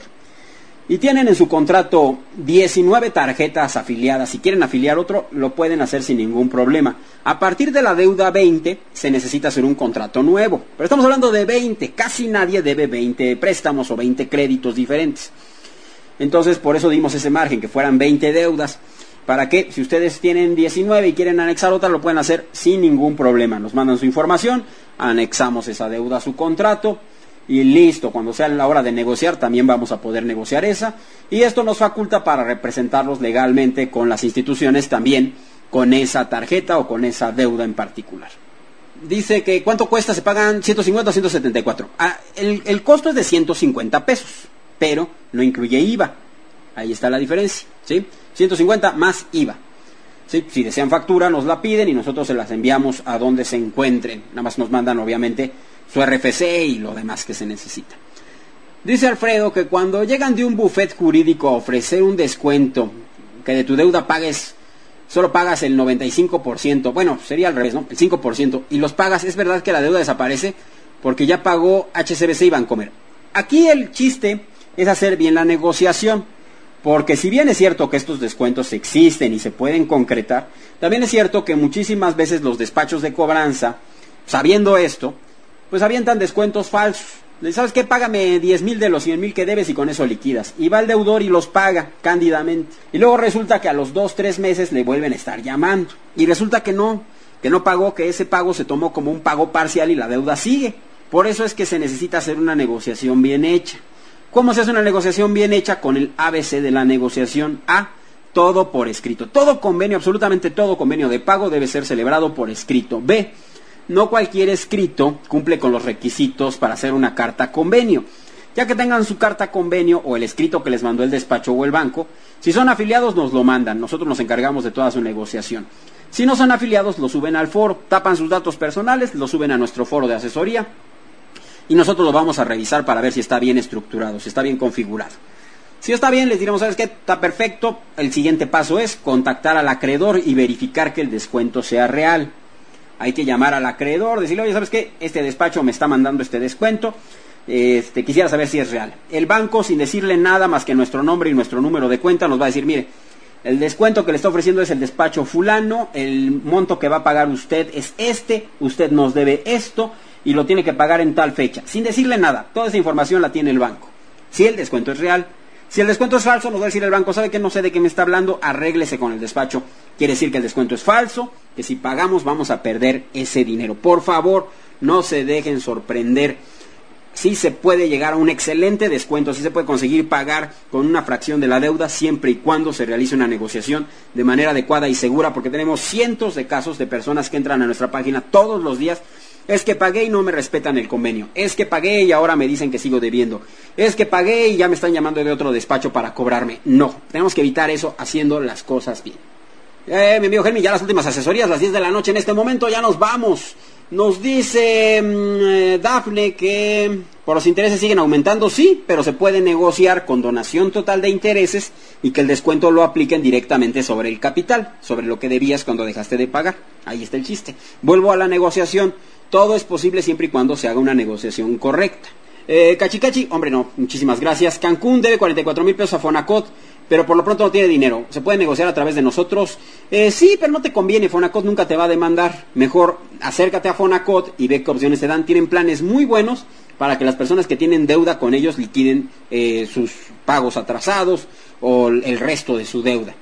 y tienen en su contrato diecinueve tarjetas afiliadas, si quieren afiliar otro, lo pueden hacer sin ningún problema. A partir de la deuda veinte, se necesita hacer un contrato nuevo. Pero estamos hablando de veinte, casi nadie debe veinte préstamos o veinte créditos diferentes. Entonces, por eso dimos ese margen, que fueran veinte deudas, para que, si ustedes tienen diecinueve y quieren anexar otra, lo pueden hacer sin ningún problema. Nos mandan su información, anexamos esa deuda a su contrato, y listo, cuando sea la hora de negociar también vamos a poder negociar esa, y esto nos faculta para representarlos legalmente con las instituciones también con esa tarjeta o con esa deuda en particular. Dice que ¿cuánto cuesta? Se pagan ciento cincuenta o ciento setenta y cuatro. Ah, el, el costo es de ciento cincuenta pesos, pero no incluye I V A. Ahí está la diferencia, ¿sí? ciento cincuenta más I V A. ¿Sí? Si desean factura, nos la piden y nosotros se las enviamos a donde se encuentren. Nada más nos mandan, obviamente, su R F C y lo demás que se necesita. Dice Alfredo que cuando llegan de un buffet jurídico a ofrecer un descuento, que de tu deuda pagues, solo pagas el noventa y cinco por ciento, bueno, sería al revés, ¿no? El cinco por ciento, y los pagas, es verdad que la deuda desaparece porque ya pagó H C B C y Bancomer. Aquí el chiste es hacer bien la negociación, porque si bien es cierto que estos descuentos existen y se pueden concretar, también es cierto que muchísimas veces los despachos de cobranza, sabiendo esto, pues avientan descuentos falsos. ¿Sabes qué? Págame diez mil de los cien mil que debes y con eso liquidas. Y va el deudor y los paga cándidamente. Y luego resulta que a los dos, tres meses le vuelven a estar llamando. Y resulta que no, que no pagó, que ese pago se tomó como un pago parcial y la deuda sigue. Por eso es que se necesita hacer una negociación bien hecha. ¿Cómo se hace una negociación bien hecha? Con el A B C de la negociación. A, todo por escrito. Todo convenio, absolutamente todo convenio de pago debe ser celebrado por escrito. B, no cualquier escrito cumple con los requisitos para hacer una carta convenio. Ya que tengan su carta convenio o el escrito que les mandó el despacho o el banco, si son afiliados nos lo mandan, nosotros nos encargamos de toda su negociación. Si no son afiliados, lo suben al foro, tapan sus datos personales, lo suben a nuestro foro de asesoría y nosotros lo vamos a revisar para ver si está bien estructurado, si está bien configurado. Si está bien, les diremos, ¿sabes qué? Está perfecto. El siguiente paso es contactar al acreedor y verificar que el descuento sea real. Hay que llamar al acreedor, decirle, oye, ¿sabes qué? Este despacho me está mandando este descuento, este, quisiera saber si es real. El banco, sin decirle nada más que nuestro nombre y nuestro número de cuenta, nos va a decir, mire, el descuento que le está ofreciendo es el despacho fulano, el monto que va a pagar usted es este, usted nos debe esto y lo tiene que pagar en tal fecha. Sin decirle nada, toda esa información la tiene el banco. Si el descuento es real. Si el descuento es falso, nos va a decir el banco, ¿sabe qué? No sé de qué me está hablando, arréglese con el despacho. Quiere decir que el descuento es falso, que si pagamos vamos a perder ese dinero. Por favor, no se dejen sorprender. Sí se puede llegar a un excelente descuento, sí se puede conseguir pagar con una fracción de la deuda siempre y cuando se realice una negociación de manera adecuada y segura, porque tenemos cientos de casos de personas que entran a nuestra página todos los días. Es que pagué y no me respetan el convenio. Es que pagué y ahora me dicen que sigo debiendo. Es que pagué y ya me están llamando de otro despacho para cobrarme. No, tenemos que evitar eso haciendo las cosas bien. Eh, mi amigo Germi, ya las últimas asesorías, las diez de la noche en este momento, ya nos vamos. Nos dice mmm, Dafne que por los intereses siguen aumentando, sí, pero se puede negociar con donación total de intereses y que el descuento lo apliquen directamente sobre el capital, sobre lo que debías cuando dejaste de pagar. Ahí está el chiste. Vuelvo a la negociación. Todo es posible siempre y cuando se haga una negociación correcta. Eh, Cachicachi, hombre no, muchísimas gracias. Cancún debe cuarenta y cuatro mil pesos a Fonacot, pero por lo pronto no tiene dinero. ¿Se puede negociar a través de nosotros? Eh, sí, pero no te conviene, Fonacot nunca te va a demandar. Mejor acércate a Fonacot y ve qué opciones te dan. Tienen planes muy buenos para que las personas que tienen deuda con ellos liquiden eh, sus pagos atrasados o el resto de su deuda.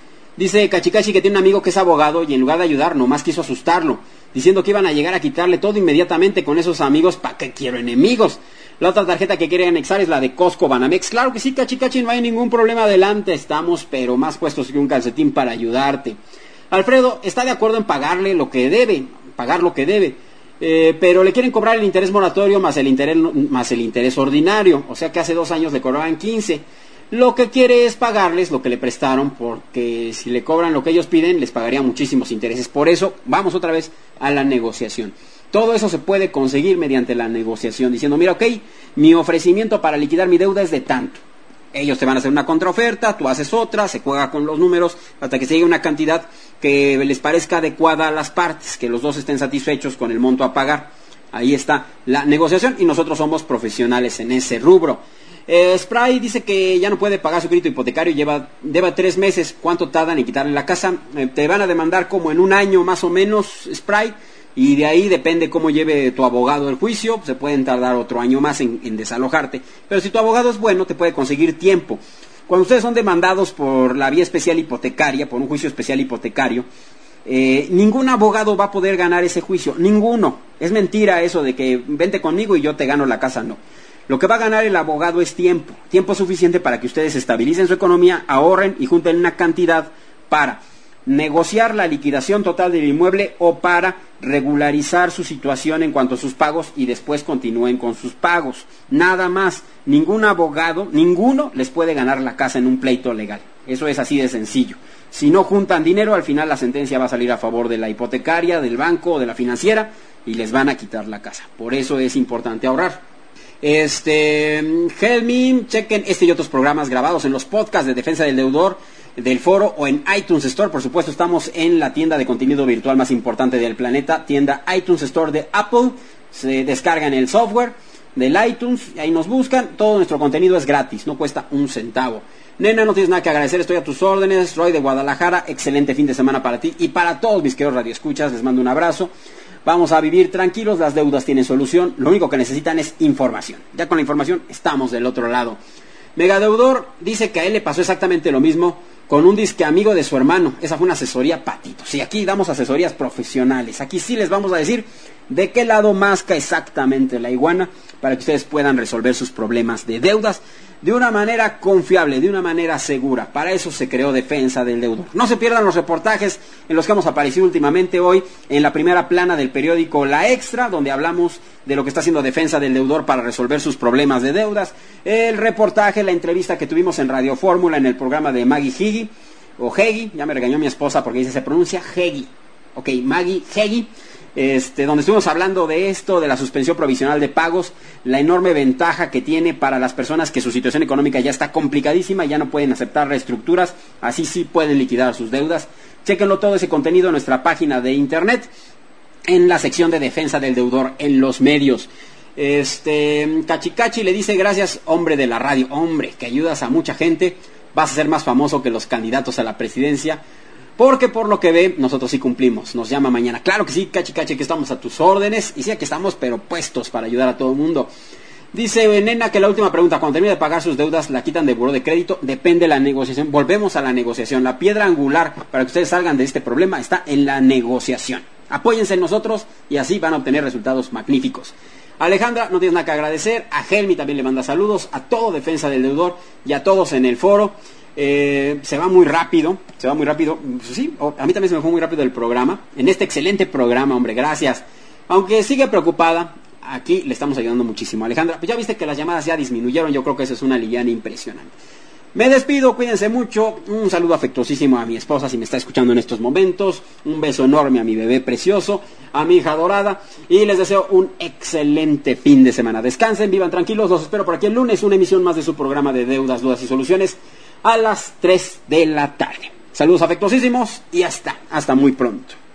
Dice Cachicachi que tiene un amigo que es abogado y en lugar de ayudar nomás quiso asustarlo, diciendo que iban a llegar a quitarle todo inmediatamente con esos amigos. ¿Para qué quiero enemigos? La otra tarjeta que quiere anexar es la de Costco Banamex. Claro que sí, Cachicachi, no hay ningún problema, adelante, estamos pero más puestos que un calcetín para ayudarte. Alfredo está de acuerdo en pagarle lo que debe, pagar lo que debe, eh, pero le quieren cobrar el interés moratorio más el interés, más el interés ordinario, o sea que hace dos años le cobraban quince. Lo que quiere es pagarles lo que le prestaron, porque si le cobran lo que ellos piden, les pagaría muchísimos intereses. Por eso, vamos otra vez a la negociación. Todo eso se puede conseguir mediante la negociación, diciendo, mira, ok, mi ofrecimiento para liquidar mi deuda es de tanto. Ellos te van a hacer una contraoferta, tú haces otra, se juega con los números hasta que se llegue a una cantidad que les parezca adecuada a las partes, que los dos estén satisfechos con el monto a pagar. Ahí está la negociación y nosotros somos profesionales en ese rubro. Eh, Spray dice que ya no puede pagar su crédito hipotecario, lleva, lleva tres meses. ¿Cuánto tardan en quitarle la casa? Eh, te van a demandar como en un año más o menos, Spray, y de ahí depende cómo lleve tu abogado el juicio, se pueden tardar otro año más en, en desalojarte. Pero si tu abogado es bueno, te puede conseguir tiempo. Cuando ustedes son demandados por la vía especial hipotecaria, por un juicio especial hipotecario, eh, ningún abogado va a poder ganar ese juicio, ninguno. Es mentira eso de que vente conmigo y yo te gano la casa, no. Lo que va a ganar el abogado es tiempo, tiempo suficiente para que ustedes estabilicen su economía, ahorren y junten una cantidad para negociar la liquidación total del inmueble o para regularizar su situación en cuanto a sus pagos y después continúen con sus pagos. Nada más, ningún abogado, ninguno les puede ganar la casa en un pleito legal. Eso es así de sencillo. Si no juntan dinero, al final la sentencia va a salir a favor de la hipotecaria, del banco o de la financiera y les van a quitar la casa. Por eso es importante ahorrar. Este, Helmi, chequen este y otros programas grabados en los podcasts de Defensa del Deudor, del foro o en iTunes Store. Por supuesto, estamos en la tienda de contenido virtual más importante del planeta, tienda iTunes Store de Apple. Se descargan el software del iTunes, ahí nos buscan. Todo nuestro contenido es gratis, no cuesta un centavo. Nena, no tienes nada que agradecer, estoy a tus órdenes. Roy de Guadalajara, excelente fin de semana para ti y para todos mis queridos radioescuchas, les mando un abrazo. Vamos a vivir tranquilos, las deudas tienen solución, lo único que necesitan es información. Ya con la información estamos del otro lado. Megadeudor dice que a él le pasó exactamente lo mismo con un disque amigo de su hermano. Esa fue una asesoría patito. Sí, aquí damos asesorías profesionales. Aquí sí les vamos a decir de qué lado masca exactamente la iguana para que ustedes puedan resolver sus problemas de deudas de una manera confiable, de una manera segura. Para eso se creó Defensa del Deudor. No se pierdan los reportajes en los que hemos aparecido últimamente hoy en la primera plana del periódico La Extra, donde hablamos de lo que está haciendo Defensa del Deudor para resolver sus problemas de deudas. El reportaje, la entrevista que tuvimos en Radio Fórmula en el programa de Maggie Heggie, o Heggie, ya me regañó mi esposa porque dice se pronuncia Heggie. Ok, Maggie Heggie. Este, donde estuvimos hablando de esto, de la suspensión provisional de pagos, la enorme ventaja que tiene para las personas que su situación económica ya está complicadísima, ya no pueden aceptar reestructuras, así sí pueden liquidar sus deudas. Chéquenlo todo ese contenido en nuestra página de internet, en la sección de Defensa del Deudor en los medios. Este, Cachicachi le dice gracias, hombre de la radio, hombre, que ayudas a mucha gente, vas a ser más famoso que los candidatos a la presidencia. Porque por lo que ve, nosotros sí cumplimos. Nos llama mañana. Claro que sí, Cachi Cachi, que estamos a tus órdenes. Y sí, aquí estamos, pero puestos para ayudar a todo el mundo. Dice Nena que la última pregunta, cuando termine de pagar sus deudas, ¿la quitan de buró de crédito? Depende de la negociación. Volvemos a la negociación. La piedra angular para que ustedes salgan de este problema está en la negociación. Apóyense en nosotros y así van a obtener resultados magníficos. Alejandra, no tienes nada que agradecer. A Helmi también le manda saludos. A todo Defensa del Deudor y a todos en el foro. Eh, se va muy rápido, se va muy rápido, sí, a mí también se me fue muy rápido el programa, en este excelente programa, hombre, gracias. Aunque sigue preocupada, aquí le estamos ayudando muchísimo. Alejandra, pues ya viste que las llamadas ya disminuyeron, yo creo que eso es una liviana impresionante. Me despido, cuídense mucho, un saludo afectuosísimo a mi esposa si me está escuchando en estos momentos, un beso enorme a mi bebé precioso, a mi hija adorada, y les deseo un excelente fin de semana. Descansen, vivan tranquilos, los espero por aquí el lunes, una emisión más de su programa de Deudas, Dudas y Soluciones, a las tres de la tarde. Saludos afectuosísimos y hasta, hasta muy pronto.